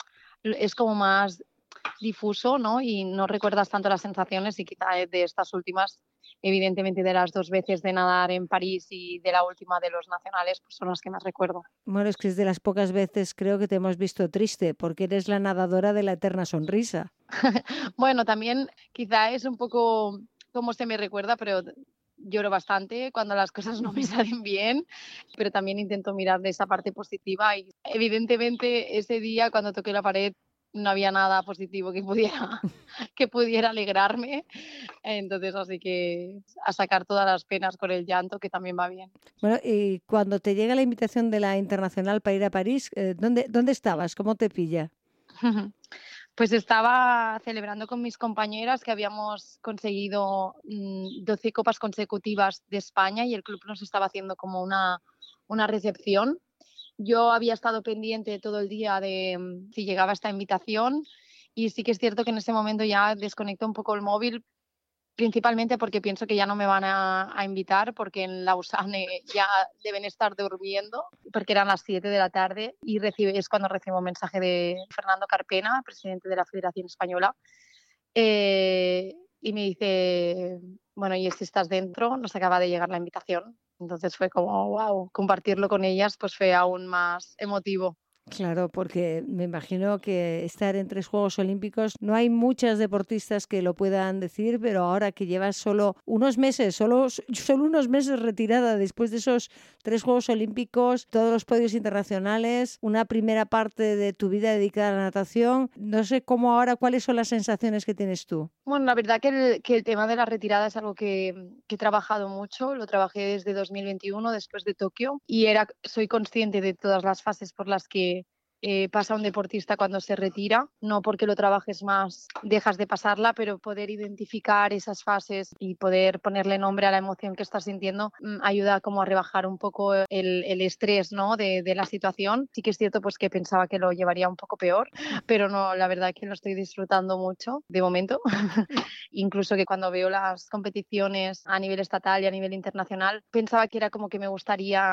es como más difuso, ¿no? Y no recuerdas tanto las sensaciones y quizá de estas últimas, evidentemente de las 2 veces de nadar en París y de la última de los nacionales, pues son las que más recuerdo.
Bueno, es que es de las pocas veces creo que te hemos visto triste, porque eres la nadadora de la eterna sonrisa.
Bueno, también quizá es un poco como se me recuerda, pero lloro bastante cuando las cosas no me salen bien, pero también intento mirar de esa parte positiva y evidentemente ese día cuando toqué la pared no había nada positivo que pudiera que pudiera alegrarme, entonces así que a sacar todas las penas con el llanto, que también va bien.
Bueno, y cuando te llega la invitación de la Internacional para ir a París, ¿dónde estabas? ¿Cómo te pilla?
Pues estaba celebrando con mis compañeras que habíamos conseguido 12 copas consecutivas de España y el club nos estaba haciendo como una recepción. Yo había estado pendiente todo el día de si llegaba esta invitación y sí que es cierto que en ese momento ya desconecto un poco el móvil, principalmente porque pienso que ya no me van a invitar porque en Lausanne ya deben estar durmiendo, porque eran las 7 de la tarde y es cuando recibo un mensaje de Fernando Carpena, presidente de la Federación Española, y me dice, bueno, y si estás dentro, nos acaba de llegar la invitación. Entonces fue como, wow, compartirlo con ellas pues fue aún más emotivo.
Claro, porque me imagino que estar en 3 Juegos Olímpicos, no hay muchas deportistas que lo puedan decir, pero ahora que llevas solo unos meses, solo unos meses retirada después de esos 3 Juegos Olímpicos, todos los podios internacionales, una primera parte de tu vida dedicada a la natación, no sé cómo ahora, ¿cuáles son las sensaciones que tienes tú?
Bueno, la verdad que el tema de la retirada es algo que he trabajado mucho, lo trabajé desde 2021, después de Tokio, y soy consciente de todas las fases por las que pasa un deportista cuando se retira, no porque lo trabajes más dejas de pasarla, pero poder identificar esas fases y poder ponerle nombre a la emoción que estás sintiendo ayuda como a rebajar un poco el estrés, ¿no?, de la situación. Sí que es cierto pues que pensaba que lo llevaría un poco peor, pero no, la verdad que lo estoy disfrutando mucho de momento. Incluso que cuando veo las competiciones a nivel estatal y a nivel internacional, pensaba que era como que me gustaría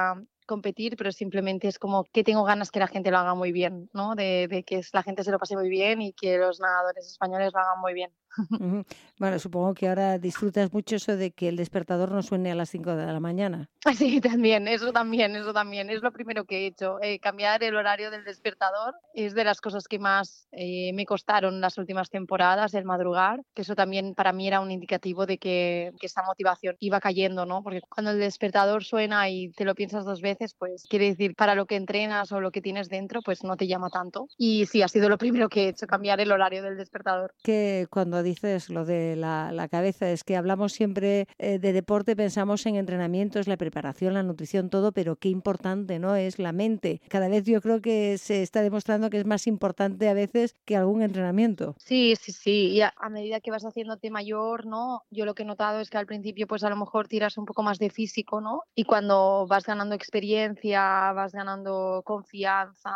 competir, pero simplemente es como que tengo ganas que la gente lo haga muy bien, ¿no? De que la gente se lo pase muy bien y que los nadadores españoles lo hagan muy bien.
Ujú. Bueno, supongo que ahora disfrutas mucho eso de que el despertador no suene a las 5 de la mañana.
Sí, también, eso también. Es lo primero que he hecho. Cambiar el horario del despertador es de las cosas que más me costaron las últimas temporadas, el madrugar, que eso también para mí era un indicativo de que esa motivación iba cayendo, ¿no? Porque cuando el despertador suena y te lo piensas 2 veces, pues quiere decir para lo que entrenas o lo que tienes dentro, pues no te llama tanto. Y sí, ha sido lo primero que he hecho, cambiar el horario del despertador.
Que cuando dices lo de la cabeza, es que hablamos siempre de deporte, pensamos en entrenamientos, la preparación, la nutrición, todo, pero qué importante, ¿no? Es la mente. Cada vez yo creo que se está demostrando que es más importante a veces que algún entrenamiento.
Sí. Y a medida que vas haciéndote mayor, ¿no? Yo lo que he notado es que al principio, pues a lo mejor tiras un poco más de físico, ¿no? Y cuando vas ganando experiencia, vas ganando confianza,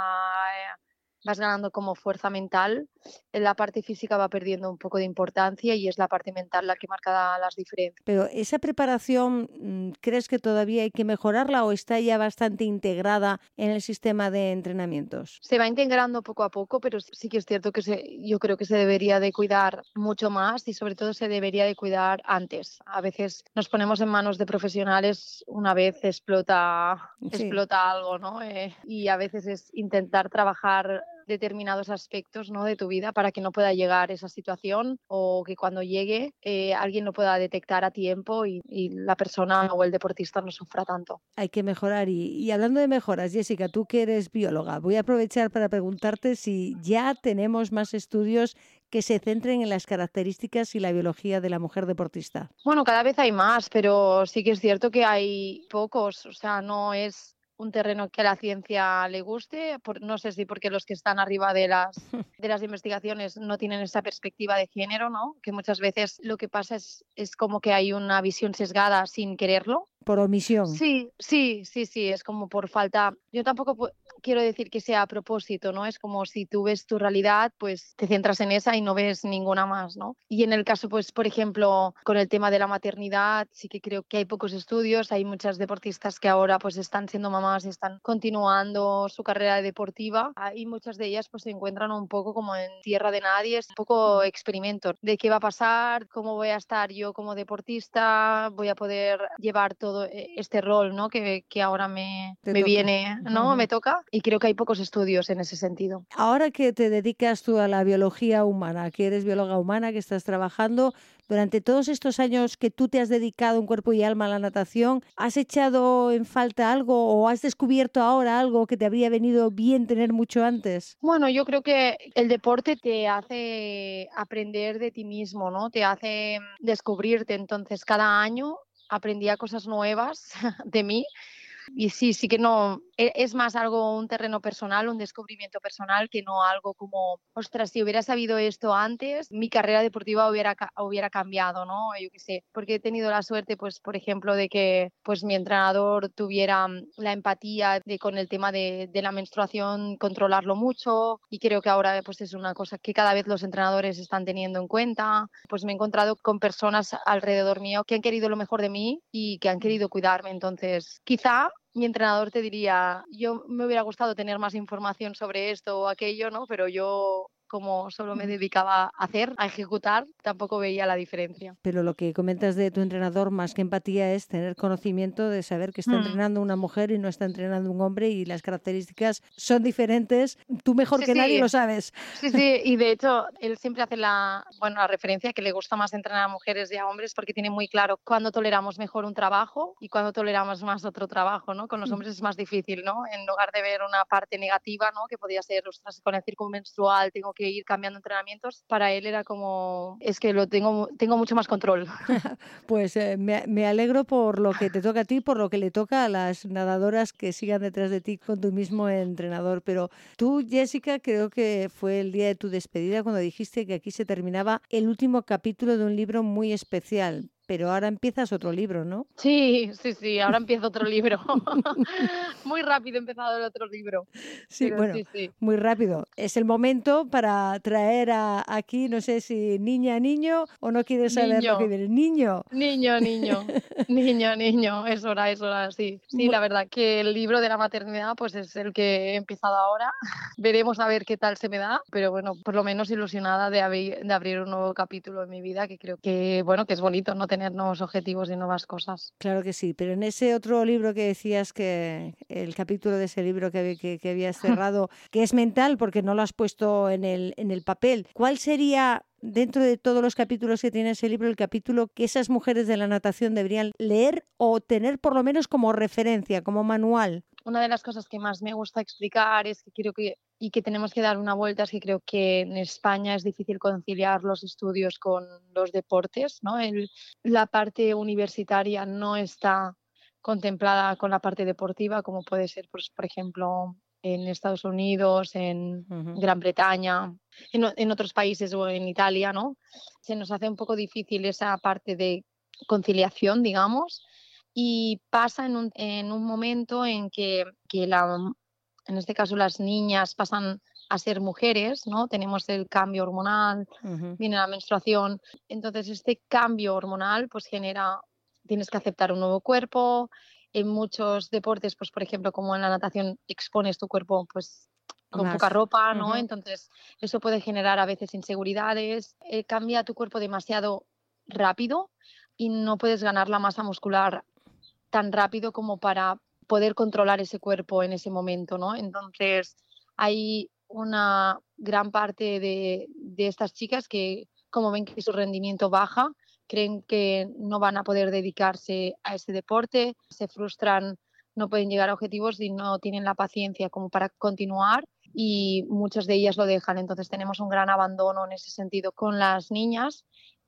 vas ganando como fuerza mental, la parte física va perdiendo un poco de importancia y es la parte mental la que marca las diferencias.
Pero esa preparación, ¿crees que todavía hay que mejorarla o está ya bastante integrada en el sistema de entrenamientos?
Se va integrando poco a poco, pero sí que es cierto que yo creo que se debería de cuidar mucho más y sobre todo se debería de cuidar antes. A veces nos ponemos en manos de profesionales una vez explota
Sí.
algo, ¿no? Y a veces es intentar trabajar determinados aspectos, ¿no? de tu vida para que no pueda llegar esa situación o que cuando llegue alguien lo pueda detectar a tiempo y la persona o el deportista no sufra tanto.
Hay que mejorar. Y hablando de mejoras, Jessica, tú que eres bióloga, voy a aprovechar para preguntarte si ya tenemos más estudios que se centren en las características y la biología de la mujer deportista.
Bueno, cada vez hay más, pero sí que es cierto que hay pocos, o sea, no es un terreno que a la ciencia le guste, no sé si porque los que están arriba de las investigaciones no tienen esa perspectiva de género, ¿no? Que muchas veces lo que pasa es como que hay una visión sesgada sin quererlo.
Por omisión.
Sí, es como por falta. Yo tampoco quiero decir que sea a propósito, ¿no? Es como si tú ves tu realidad, pues te centras en esa y no ves ninguna más, ¿no? Y en el caso, pues, por ejemplo, con el tema de la maternidad, sí que creo que hay pocos estudios, hay muchas deportistas que ahora pues están siendo mamás y están continuando su carrera deportiva y muchas de ellas pues se encuentran un poco como en tierra de nadie, es un poco experimento de qué va a pasar, cómo voy a estar yo como deportista, voy a poder llevar todo este rol, ¿no? que ahora me viene, ¿no? Me toca, y creo que hay pocos estudios en ese sentido.
Ahora que te dedicas tú a la biología humana, que eres bióloga humana, que estás trabajando, durante todos estos años que tú te has dedicado en cuerpo y alma a la natación, ¿has echado en falta algo o has descubierto ahora algo que te habría venido bien tener mucho antes?
Bueno, yo creo que el deporte te hace aprender de ti mismo, ¿no? Te hace descubrirte. Entonces, cada año aprendía cosas nuevas de mí. Y sí que no, es más algo, un terreno personal, un descubrimiento personal, que no algo como, ostras, si hubiera sabido esto antes, mi carrera deportiva hubiera cambiado, ¿no? Yo qué sé, porque he tenido la suerte, pues, por ejemplo, de que pues mi entrenador tuviera la empatía con el tema de la menstruación, controlarlo mucho, y creo que ahora pues es una cosa que cada vez los entrenadores están teniendo en cuenta. Pues me he encontrado con personas alrededor mío que han querido lo mejor de mí y que han querido cuidarme, entonces quizá mi entrenador te diría, yo me hubiera gustado tener más información sobre esto o aquello, ¿no? Pero yo, como solo me dedicaba a ejecutar, tampoco veía la diferencia.
Pero lo que comentas de tu entrenador, más que empatía, es tener conocimiento de saber que está entrenando una mujer y no está entrenando un hombre y las características son diferentes. Tú mejor que nadie lo sabes.
Sí, y de hecho él siempre hace la referencia que le gusta más entrenar a mujeres y a hombres porque tiene muy claro cuándo toleramos mejor un trabajo y cuándo toleramos más otro trabajo, ¿no? Con los hombres es más difícil, ¿no? En lugar de ver una parte negativa, ¿no? Que podía ser, ostras, con el ciclo menstrual tengo que ir cambiando entrenamientos, para él era como, es que lo tengo mucho más control.
Pues me alegro por lo que te toca a ti, por lo que le toca a las nadadoras que sigan detrás de ti con tu mismo entrenador. Pero tú, Jessica, creo que fue el día de tu despedida cuando dijiste que aquí se terminaba el último capítulo de un libro muy especial. pero ahora empiezas otro libro, ¿no?
Sí, ahora empiezo otro libro. Muy rápido he empezado el otro libro.
Sí,
Pero
bueno,
sí.
muy rápido. Es el momento para traer aquí, no sé si niño, o no quieres saber lo que viene. Niño.
Niño, es hora, sí. Sí, la verdad que el libro de la maternidad pues es el que he empezado ahora. Veremos a ver qué tal se me da, pero bueno, por lo menos ilusionada de abrir un nuevo capítulo en mi vida, que creo que, bueno, que es bonito, ¿no? Tener nuevos objetivos y nuevas cosas.
Claro que sí, pero en ese otro libro que decías, que el capítulo de ese libro que habías cerrado, que es mental porque no lo has puesto en el papel, ¿cuál sería, dentro de todos los capítulos que tiene ese libro, el capítulo que esas mujeres de la natación deberían leer o tener por lo menos como referencia, como manual?
Una de las cosas que más me gusta explicar es que creo que tenemos que dar una vuelta, es que creo que en España es difícil conciliar los estudios con los deportes, ¿no? La parte universitaria no está contemplada con la parte deportiva, como puede ser, pues, por ejemplo, en Estados Unidos, en Gran Bretaña, en otros países o en Italia, ¿no? Se nos hace un poco difícil esa parte de conciliación, digamos. Y pasa en un momento en que en este caso las niñas pasan a ser mujeres, ¿no? Tenemos el cambio hormonal, viene la menstruación. Entonces este cambio hormonal pues tienes que aceptar un nuevo cuerpo. En muchos deportes, pues por ejemplo como en la natación, expones tu cuerpo pues con poca ropa, ¿no? Entonces eso puede generar a veces inseguridades. Cambia tu cuerpo demasiado rápido y no puedes ganar la masa muscular tan rápido como para poder controlar ese cuerpo en ese momento, ¿no? Entonces hay una gran parte de estas chicas que, como ven que su rendimiento baja, creen que no van a poder dedicarse a ese deporte, se frustran, no pueden llegar a objetivos y no tienen la paciencia como para continuar, y muchas de ellas lo dejan. Entonces tenemos un gran abandono en ese sentido con las niñas,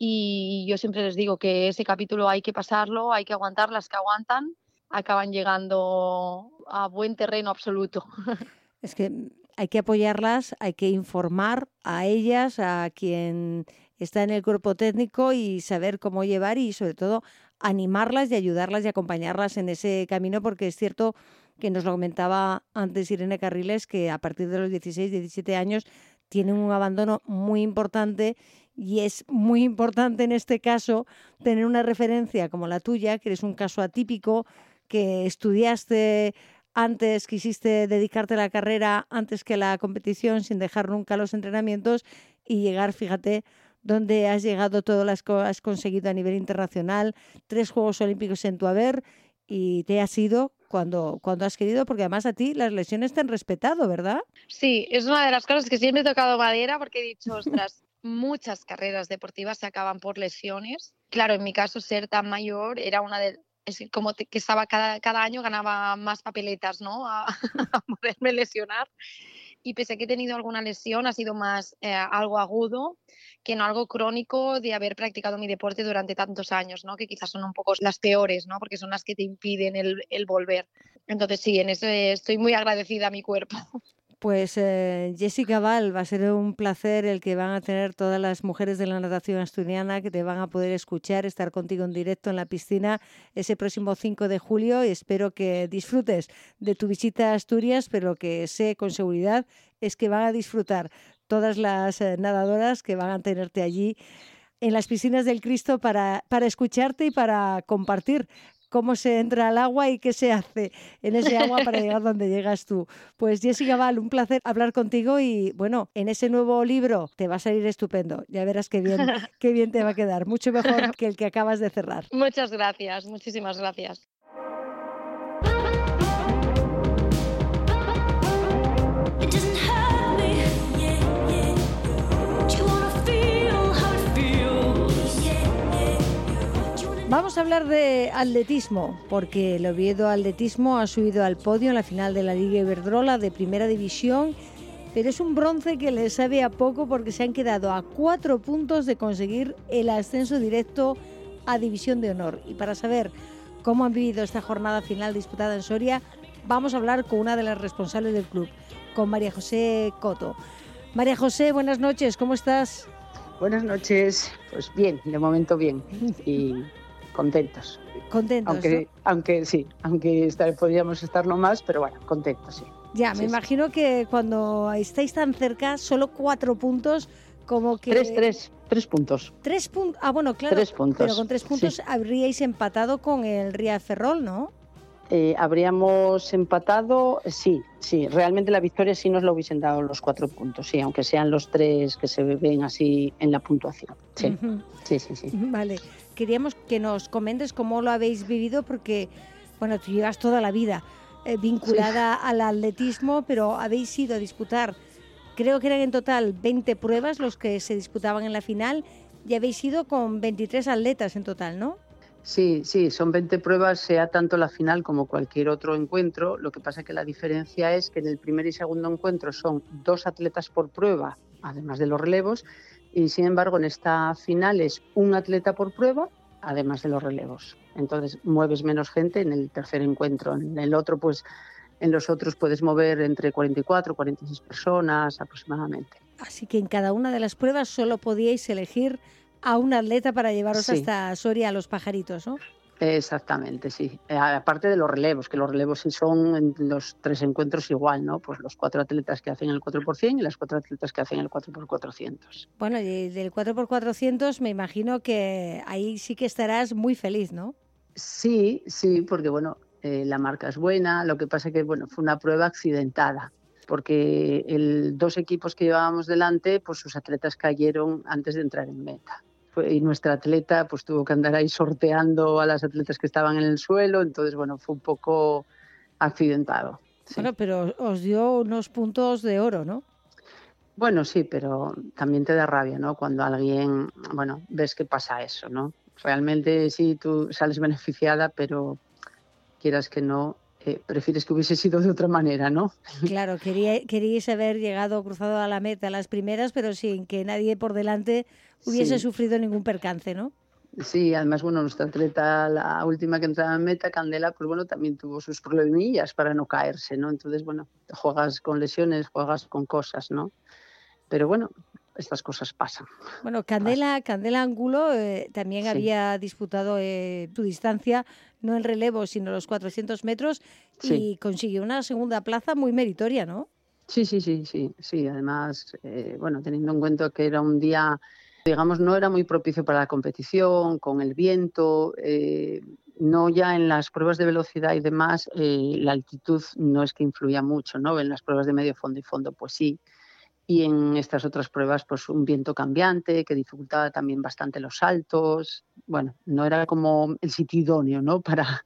y yo siempre les digo que ese capítulo hay que pasarlo, hay que aguantar. Las que aguantan acaban llegando a buen terreno absoluto.
Es que hay que apoyarlas, hay que informar a ellas, a quien está en el cuerpo técnico, y saber cómo llevar, y sobre todo animarlas y ayudarlas y acompañarlas en ese camino, porque es cierto que nos lo comentaba antes Irene Carriles, que a partir de los 16, 17 años tienen un abandono muy importante, y es muy importante en este caso tener una referencia como la tuya, que eres un caso atípico, que estudiaste antes, quisiste dedicarte a la carrera antes que a la competición, sin dejar nunca los entrenamientos, y llegar, fíjate, donde has llegado, todo lo has conseguido a nivel internacional, 3 Juegos Olímpicos en tu haber, y te has ido cuando has querido, porque además a ti las lesiones te han respetado, ¿verdad?
Sí, es una de las cosas que siempre he tocado madera, porque he dicho, ostras, muchas carreras deportivas se acaban por lesiones. Claro, en mi caso, ser tan mayor era es como que estaba cada año ganaba más papeletas, ¿no? A poderme lesionar. Y pese a que he tenido alguna lesión, ha sido más algo agudo que no algo crónico de haber practicado mi deporte durante tantos años, ¿no? Que quizás son un poco las peores, ¿no? Porque son las que te impiden el volver. Entonces sí, en eso estoy muy agradecida a mi cuerpo.
Pues Jessica Val, va a ser un placer el que van a tener todas las mujeres de la natación asturiana, que te van a poder escuchar, estar contigo en directo en la piscina ese próximo 5 de julio, y espero que disfrutes de tu visita a Asturias, pero que sé con seguridad es que van a disfrutar todas las nadadoras que van a tenerte allí en las piscinas del Cristo para escucharte y para compartir cómo se entra al agua y qué se hace en ese agua para llegar donde llegas tú. Pues Jessica Val, un placer hablar contigo, y bueno, en ese nuevo libro te va a salir estupendo. Ya verás qué bien te va a quedar, mucho mejor que el que acabas de cerrar.
Muchas gracias, muchísimas gracias.
Vamos a hablar de atletismo, porque el Oviedo Atletismo ha subido al podio en la final de la Liga Iberdrola de Primera División, pero es un bronce que le sabe a poco, porque se han quedado a 4 puntos de conseguir el ascenso directo a División de Honor. Y para saber cómo han vivido esta jornada final disputada en Soria, vamos a hablar con una de las responsables del club, con María José Coto. María José, buenas noches, ¿cómo estás?
Buenas noches, pues bien, de momento bien. Y contentos.
Contentos, ¿no?
Aunque podríamos estarlo más, pero bueno, contentos, sí.
Ya,
Sí,
me
sí.
imagino que cuando estáis tan cerca, solo 4 puntos, como que...
3 puntos.
3 puntos. Ah, bueno, claro.
3 puntos.
Pero con 3 puntos
Sí.
habríais empatado con el Ría Ferrol, ¿no?
Habríamos empatado, sí. Realmente la victoria sí nos lo hubiesen dado los 4 puntos, sí, aunque sean los 3 que se ven así en la puntuación. Sí,
Ujú.
sí.
Vale. Queríamos que nos comentes cómo lo habéis vivido, porque, bueno, tú llevas toda la vida vinculada al atletismo, pero habéis ido a disputar, creo que eran en total 20 pruebas los que se disputaban en la final, y habéis ido con 23 atletas en total, ¿no?
Sí, son 20 pruebas, sea tanto la final como cualquier otro encuentro. Lo que pasa es que la diferencia es que en el primer y segundo encuentro son 2 atletas por prueba, además de los relevos, y sin embargo en esta final es 1 atleta por prueba, además de los relevos. Entonces mueves menos gente en el tercer encuentro. En el otro, pues en los otros puedes mover entre 44 y 46 personas aproximadamente.
Así que en cada una de las pruebas solo podíais elegir a un atleta para llevaros
Sí.
hasta Soria a los pajaritos, ¿no?
Exactamente, sí. Aparte de los relevos, que los relevos sí son en los 3 encuentros igual, ¿no? Pues los 4 atletas que hacen el 4x100 y las 4 atletas que hacen el 4x400.
Bueno, y del 4x400 me imagino que ahí sí que estarás muy feliz, ¿no?
Sí, porque bueno, la marca es buena. Lo que pasa que bueno, fue una prueba accidentada, porque 2 equipos que llevábamos delante, pues sus atletas cayeron antes de entrar en meta. Y nuestra atleta pues tuvo que andar ahí sorteando a las atletas que estaban en el suelo, entonces bueno, fue un poco accidentado. Sí.
Bueno, pero os dio unos puntos de oro, ¿no?
Bueno, sí, pero también te da rabia, ¿no? Cuando alguien, bueno, ves que pasa eso, ¿no? Realmente sí, tú sales beneficiada, pero quieras que no, prefieres que hubiese sido de otra manera, ¿no?
Claro, queríais haber cruzado a la meta las primeras, pero sin que nadie por delante hubiese
Sí.
sufrido ningún percance, ¿no?
Sí, además, bueno, nuestra atleta, la última que entraba en meta, Candela, pues bueno, también tuvo sus problemillas para no caerse, ¿no? Entonces, bueno, juegas con lesiones, juegas con cosas, ¿no? Pero bueno, estas cosas pasan.
Bueno, Candela Angulo también
Sí.
había disputado tu distancia, no en relevo, sino los 400 metros,
Sí.
y consiguió una segunda plaza muy meritoria, ¿no?
Sí. Además, bueno, teniendo en cuenta que era un día, digamos, no era muy propicio para la competición, con el viento, no ya en las pruebas de velocidad y demás, la altitud no es que influya mucho, ¿no? En las pruebas de medio fondo y fondo, pues sí. Y en estas otras pruebas, pues un viento cambiante que dificultaba también bastante los saltos. Bueno, no era como el sitio idóneo, ¿no?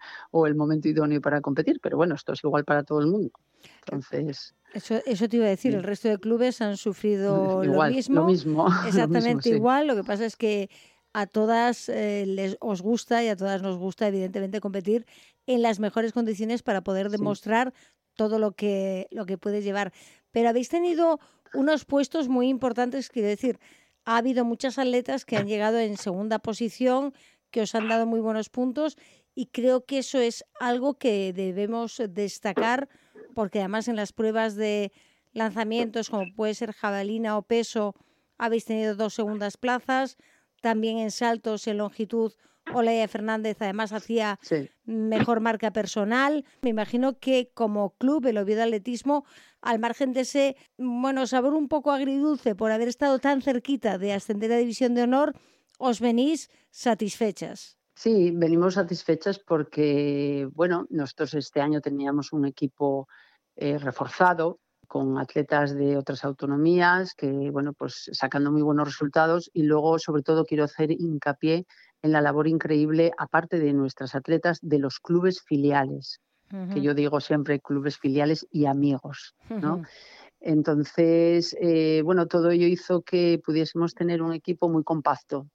O el momento idóneo para competir, pero bueno, esto es igual para todo el mundo. Entonces,
Eso te iba a decir, el resto de clubes han sufrido
igual, lo mismo.
exactamente
sí.
igual. Lo que pasa es que a todas os gusta y a todas nos gusta, evidentemente, competir en las mejores condiciones para poder demostrar todo lo que puedes llevar. Pero habéis tenido unos puestos muy importantes, quiero decir, ha habido muchas atletas que han llegado en segunda posición, que os han dado muy buenos puntos, y creo que eso es algo que debemos destacar, porque además en las pruebas de lanzamientos, como puede ser jabalina o peso, habéis tenido 2 segundas plazas. También en saltos, en longitud, Olaya Fernández además hacía
Sí.
mejor marca personal. Me imagino que como club, el Oviedo Atletismo, al margen de ese sabor un poco agridulce por haber estado tan cerquita de ascender a División de Honor, os venís satisfechas.
Sí, venimos satisfechas porque, bueno, nosotros este año teníamos un equipo reforzado con atletas de otras autonomías que, bueno, pues sacando muy buenos resultados, y luego, sobre todo, quiero hacer hincapié en la labor increíble, aparte de nuestras atletas, de los clubes filiales, que yo digo siempre clubes filiales y amigos, ¿no? Entonces, bueno, todo ello hizo que pudiésemos tener un equipo muy compacto.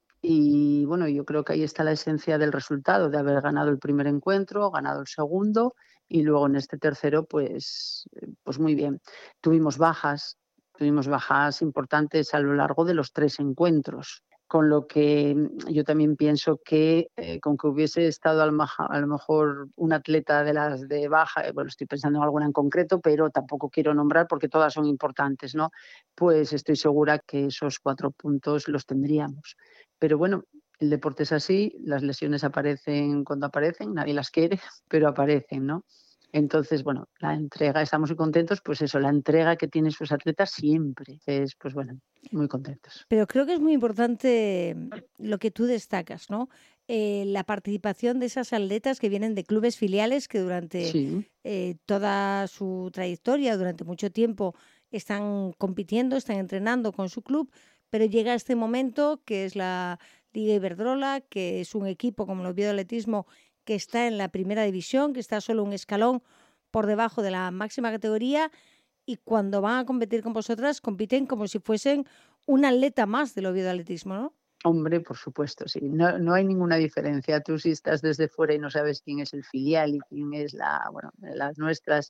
Y bueno, yo creo que ahí está la esencia del resultado, de haber ganado el primer encuentro, ganado el segundo, y luego en este tercero, pues muy bien. Tuvimos bajas importantes a lo largo de los 3 encuentros, con lo que yo también pienso que con que hubiese estado a lo mejor un atleta de las de baja, bueno, estoy pensando en alguna en concreto, pero tampoco quiero nombrar porque todas son importantes, ¿no? Pues estoy segura que esos 4 puntos los tendríamos. Pero bueno, El deporte es así, las lesiones aparecen cuando aparecen, nadie las quiere, pero aparecen, ¿no? Entonces, bueno, la entrega, estamos muy contentos, pues eso, la entrega que tienen sus atletas siempre es, pues bueno, muy contentos.
Pero creo que es muy importante lo que tú destacas, ¿no? La participación de esas atletas que vienen de clubes filiales que durante
Sí,
toda su trayectoria, durante mucho tiempo, están compitiendo, están entrenando con su club, pero llega este momento que es la Liga Iberdrola, que es un equipo como el Oviedo Atletismo que está en la primera división, que está solo un escalón por debajo de la máxima categoría, y cuando van a competir con vosotras, compiten como si fuesen un atleta más del Oviedo Atletismo, ¿no?
hombre, por supuesto, sí. No, no hay ninguna diferencia. Tú si estás desde fuera y no sabes quién es el filial y quién es bueno, las nuestras,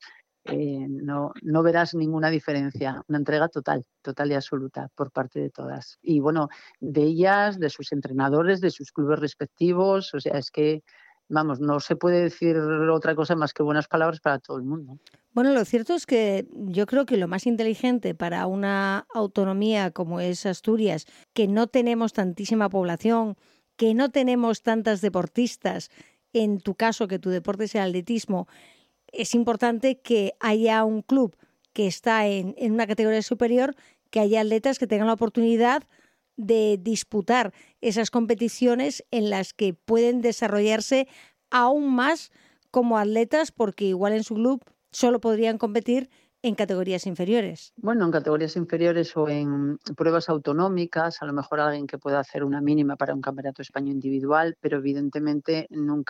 no verás ninguna diferencia. Una entrega total, total y absoluta por parte de todas. Y bueno, de ellas, de sus entrenadores, de sus clubes respectivos. O sea, es que, vamos, no se puede decir otra cosa más que buenas palabras para todo el mundo.
Bueno, lo cierto es que yo creo que lo más inteligente para una autonomía como es Asturias, que no tenemos tantísima población, que no tenemos tantas deportistas, en tu caso que tu deporte sea el atletismo, es importante que haya un club que está en una categoría superior, que haya atletas que tengan la oportunidad de disputar esas competiciones en las que pueden desarrollarse aún más como atletas, porque igual en su club solo podrían competir en categorías inferiores.
Bueno, en categorías inferiores o en pruebas autonómicas, a lo mejor alguien que pueda hacer una mínima para un campeonato español individual, pero evidentemente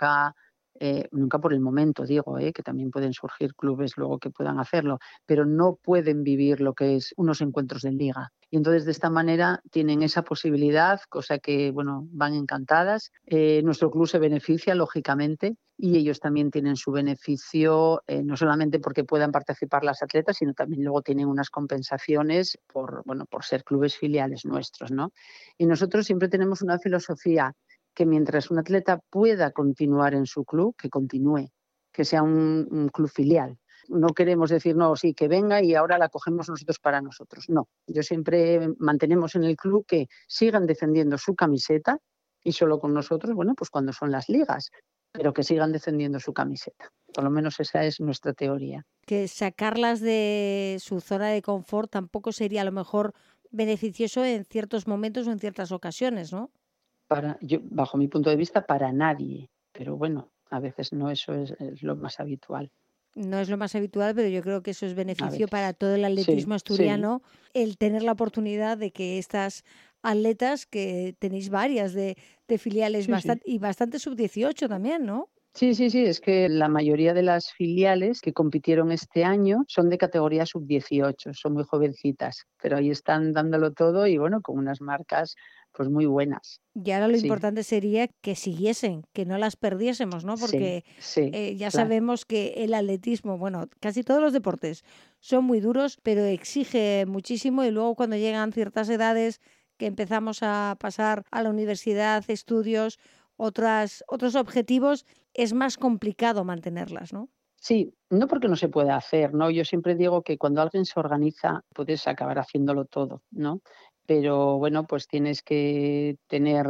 nunca por el momento, digo, que también pueden surgir clubes luego que puedan hacerlo, pero no pueden vivir lo que es unos encuentros de liga. Y entonces de esta manera tienen esa posibilidad, cosa que, bueno, van encantadas. Nuestro club se beneficia, lógicamente, y ellos también tienen su beneficio, no solamente porque puedan participar las atletas, sino también luego tienen unas compensaciones por ser clubes filiales nuestros, ¿no? Y nosotros siempre tenemos una filosofía que mientras un atleta pueda continuar en su club, que continúe, que sea un club filial. No queremos decir, no, sí, que venga y ahora la cogemos nosotros para nosotros. No, yo siempre mantenemos en el club que sigan defendiendo su camiseta y solo con nosotros, bueno, pues cuando son las ligas, pero que sigan defendiendo su camiseta. Por lo menos esa es nuestra teoría.
Que sacarlas de su zona de confort tampoco sería a lo mejor beneficioso en ciertos momentos o en ciertas ocasiones, ¿no?
Bajo mi punto de vista, para nadie. Pero bueno, a veces no eso es lo más habitual.
No es lo más habitual, pero yo creo que eso es
A
beneficio
veces.
para todo el atletismo
Sí,
asturiano, el tener la oportunidad de que estas atletas, que tenéis varias de filiales
sí.
y bastante sub-18 también, ¿no?
Sí, es que la mayoría de las filiales que compitieron este año son de categoría sub-18, son muy jovencitas, pero ahí están dándolo todo y bueno, con unas marcas pues muy buenas.
Y ahora lo
Sí,
importante sería que siguiesen, que no las perdiésemos, ¿no? Porque
sí,
ya
claro.
sabemos que el atletismo, bueno, casi todos los deportes son muy duros, pero exige muchísimo y luego cuando llegan ciertas edades que empezamos a pasar a la universidad, estudios, otros objetivos, es más complicado mantenerlas, ¿no?
Sí, no porque no se pueda hacer, ¿no? Yo siempre digo que cuando alguien se organiza puedes acabar haciéndolo todo, ¿no? Pero bueno, pues tienes que tener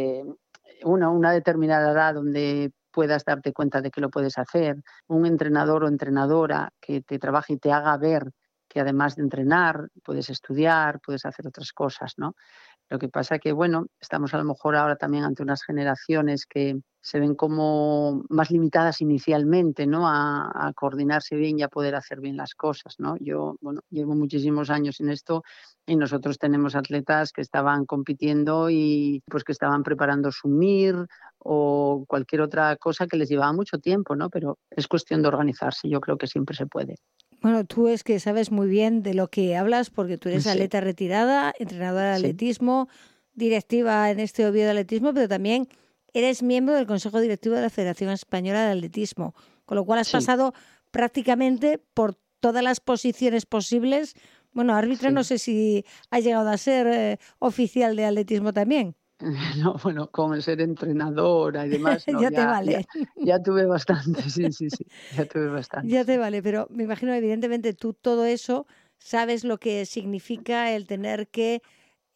una determinada edad donde puedas darte cuenta de que lo puedes hacer, un entrenador o entrenadora que te trabaje y te haga ver que además de entrenar puedes estudiar, puedes hacer otras cosas, ¿no? Lo que pasa que, bueno, estamos a lo mejor ahora también ante unas generaciones que se ven como más limitadas inicialmente, ¿no? A coordinarse bien y a poder hacer bien las cosas, ¿no? Yo, bueno, llevo muchísimos años en esto y nosotros tenemos atletas que estaban compitiendo y pues que estaban preparando su MIR o cualquier otra cosa que les llevaba mucho tiempo, ¿no? Pero es cuestión de organizarse, yo creo que siempre se puede.
Bueno, tú es que sabes muy bien de lo que hablas porque tú eres
Sí,
atleta retirada, entrenadora de
sí,
atletismo, directiva en este Oviedo de Atletismo, pero también eres miembro del Consejo Directivo de la Federación Española de Atletismo, con lo cual has
sí,
pasado prácticamente por todas las posiciones posibles. Bueno, árbitra no
sí.
sé si has llegado a ser oficial de atletismo también.
No, bueno, con el ser entrenadora y demás, no,
Ya te vale.
ya tuve bastante, sí, ya tuve
Ya
bastantes.
te vale, pero me imagino evidentemente tú todo eso sabes lo que significa el tener que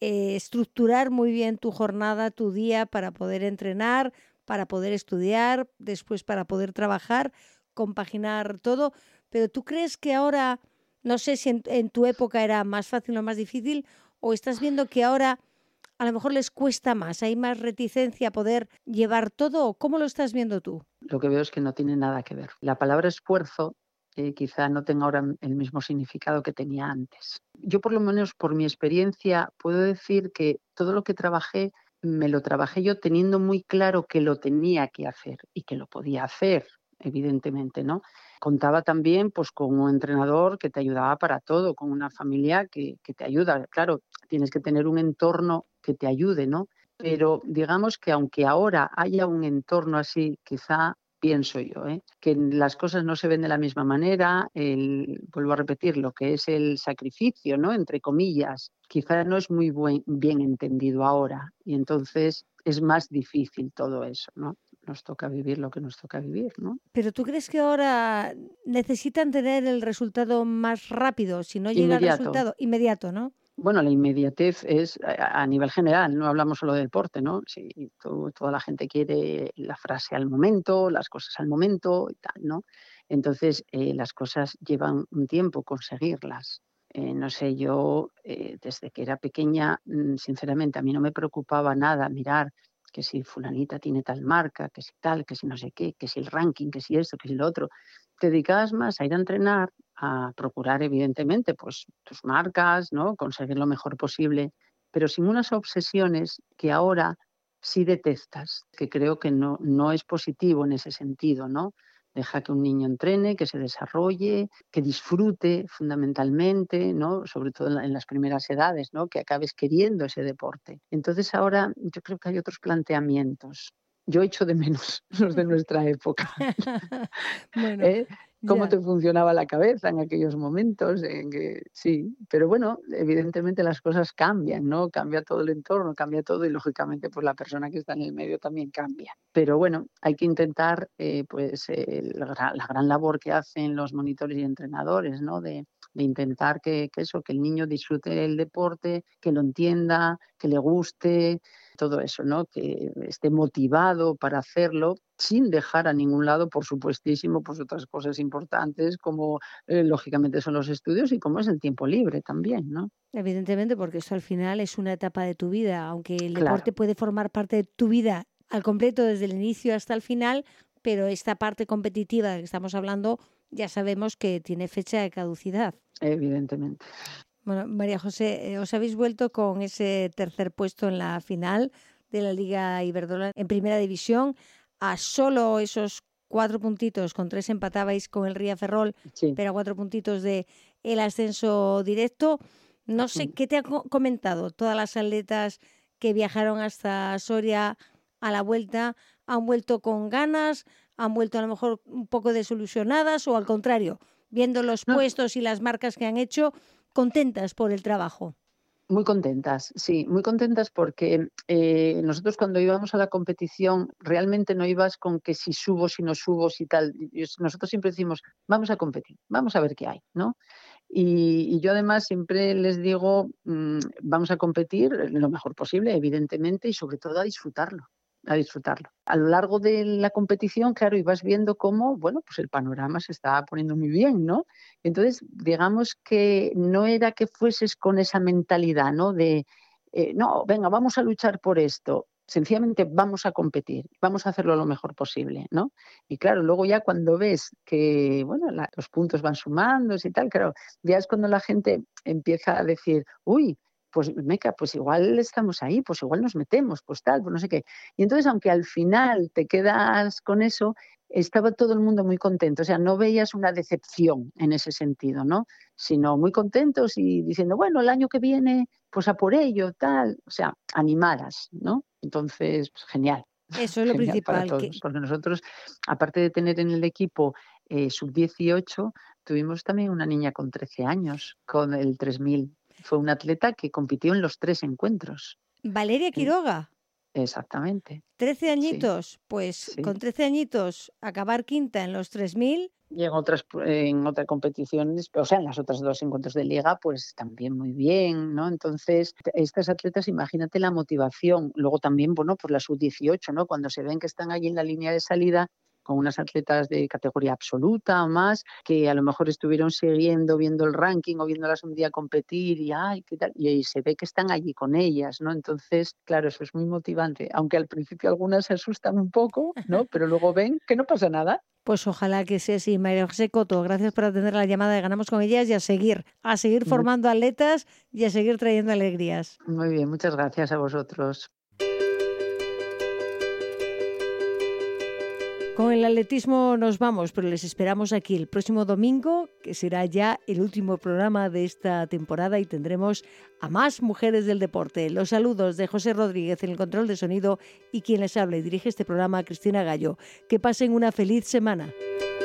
estructurar muy bien tu jornada, tu día para poder entrenar, para poder estudiar, después para poder trabajar, compaginar todo. Pero ¿tú crees que ahora, no sé si en tu época era más fácil o más difícil, o estás viendo que ahora a lo mejor les cuesta más, hay más reticencia a poder llevar todo? ¿Cómo lo estás viendo tú?
Lo que veo es que no tiene nada que ver. La palabra esfuerzo quizá no tenga ahora el mismo significado que tenía antes. Yo, por lo menos por mi experiencia, puedo decir que todo lo que trabajé, me lo trabajé yo teniendo muy claro que lo tenía que hacer y que lo podía hacer, evidentemente, ¿no? Contaba también pues, con un entrenador que te ayudaba para todo, con una familia que te ayuda. Claro, tienes que tener un entorno que te ayude, ¿no? Pero digamos que aunque ahora haya un entorno así, quizá pienso yo, que las cosas no se ven de la misma manera, vuelvo a repetir, lo que es el sacrificio, ¿no? Entre comillas, quizá no es muy bien entendido ahora y entonces es más difícil todo eso, ¿no? Nos toca vivir lo que nos toca vivir, ¿no?
¿Pero tú crees que ahora necesitan tener el resultado más rápido? Si no llega el
Inmediato.
resultado, inmediato, ¿no?
Bueno, la inmediatez es a nivel general, no hablamos solo de deporte, ¿no? Si toda la gente quiere la frase al momento, las cosas al momento y tal, ¿no? Entonces, las cosas llevan un tiempo conseguirlas. No sé, yo desde que era pequeña, sinceramente, a mí no me preocupaba nada mirar que si fulanita tiene tal marca, que si tal, que si no sé qué, que si el ranking, que si esto, que si lo otro. Te dedicabas más a ir a entrenar, a procurar, evidentemente, pues tus marcas, ¿no? Conseguir lo mejor posible, pero sin unas obsesiones que ahora sí detestas, que creo que no es positivo en ese sentido, ¿no? Deja que un niño entrene, que se desarrolle, que disfrute fundamentalmente, ¿no? Sobre todo en las primeras edades, ¿no? Que acabes queriendo ese deporte. Entonces ahora yo creo que hay otros planteamientos. Yo echo de menos los de nuestra época.
Bueno,
¿Cómo
ya.
te funcionaba la cabeza en aquellos momentos? En que, sí, pero bueno, evidentemente las cosas cambian, ¿no? Cambia todo el entorno, cambia todo y lógicamente pues la persona que está en el medio también cambia. Pero bueno, hay que intentar la gran labor que hacen los monitores y entrenadores, ¿no? De intentar que el niño disfrute el deporte, que lo entienda, que le guste, todo eso, ¿no? Que esté motivado para hacerlo, sin dejar a ningún lado, por supuestísimo, pues otras cosas importantes como lógicamente son los estudios y como es el tiempo libre también, ¿no?
Evidentemente, porque eso al final es una etapa de tu vida, aunque el
Claro,
deporte puede formar parte de tu vida al completo desde el inicio hasta el final, pero esta parte competitiva de la que estamos hablando ya sabemos que tiene fecha de caducidad.
evidentemente.
Bueno, María José, os habéis vuelto con ese tercer puesto en la final de la Liga Iberdrola en Primera División, a solo esos 4 puntitos, con 3 empatabais con el Ría Ferrol,
Sí.
pero a 4 puntitos de el ascenso directo. No sé qué te han comentado todas las atletas que viajaron hasta Soria a la vuelta. ¿Han vuelto con ganas? ¿Han vuelto a lo mejor un poco desilusionadas? ¿O al contrario, viendo los
No,
puestos y las marcas que han hecho, contentas por el trabajo?
muy contentas, sí, muy contentas porque nosotros cuando íbamos a la competición realmente no ibas con que si subo, si no subo, si tal. Nosotros siempre decimos, vamos a competir, vamos a ver qué hay, ¿no? Y yo además siempre les digo, vamos a competir lo mejor posible, evidentemente, y sobre todo a disfrutarlo. A disfrutarlo. A lo largo de la competición, claro, ibas viendo cómo, bueno, pues el panorama se estaba poniendo muy bien, ¿no? Entonces, digamos que no era que fueses con esa mentalidad, ¿no? De, no, venga, vamos a luchar por esto. Sencillamente vamos a competir, vamos a hacerlo lo mejor posible, ¿no? Y claro, luego ya cuando ves que, bueno, los puntos van sumándose y tal, claro, ya es cuando la gente empieza a decir, uy, pues meca, pues igual estamos ahí, pues igual nos metemos, pues tal, pues no sé qué. Y entonces, aunque al final te quedas con eso, estaba todo el mundo muy contento, o sea, no veías una decepción en ese sentido, ¿no? Sino muy contentos y diciendo, bueno, el año que viene, pues a por ello, tal, o sea, animadas, ¿no? Entonces, pues, genial.
Eso es lo
Genial para
principal, que
todos, porque nosotros, aparte de tener en el equipo sub-18, tuvimos también una niña con 13 años, con el 3000. Fue una atleta que compitió en los 3 encuentros.
Valeria
Eh,
Quiroga,
Exactamente,
13
sí,
añitos, pues
sí.
con 13 añitos acabar quinta en los 3000,
Y en otras competiciones, o sea, en las otras 2 encuentros de liga, pues también muy bien, ¿no? Entonces, estas atletas, imagínate la motivación. Luego también, bueno, pues la sub-18, ¿no? Cuando se ven que están allí en la línea de salida con unas atletas de categoría absoluta o más, que a lo mejor estuvieron viendo el ranking o viéndolas un día competir y, ay, ¿qué tal? Y se ve que están allí con ellas, ¿no? Entonces, claro, eso es muy motivante. Aunque al principio algunas se asustan un poco, ¿no? Pero luego ven que no pasa nada.
Pues ojalá que sea así. María José Coto, gracias por atender la llamada de Ganamos con Ellas y a seguir formando atletas y a seguir trayendo alegrías.
Muy bien, muchas gracias a vosotros.
Con el atletismo nos vamos, pero les esperamos aquí el próximo domingo, que será ya el último programa de esta temporada y tendremos a más mujeres del deporte. Los saludos de José Rodríguez en el control de sonido y quien les habla y dirige este programa, Cristina Gallo. Que pasen una feliz semana.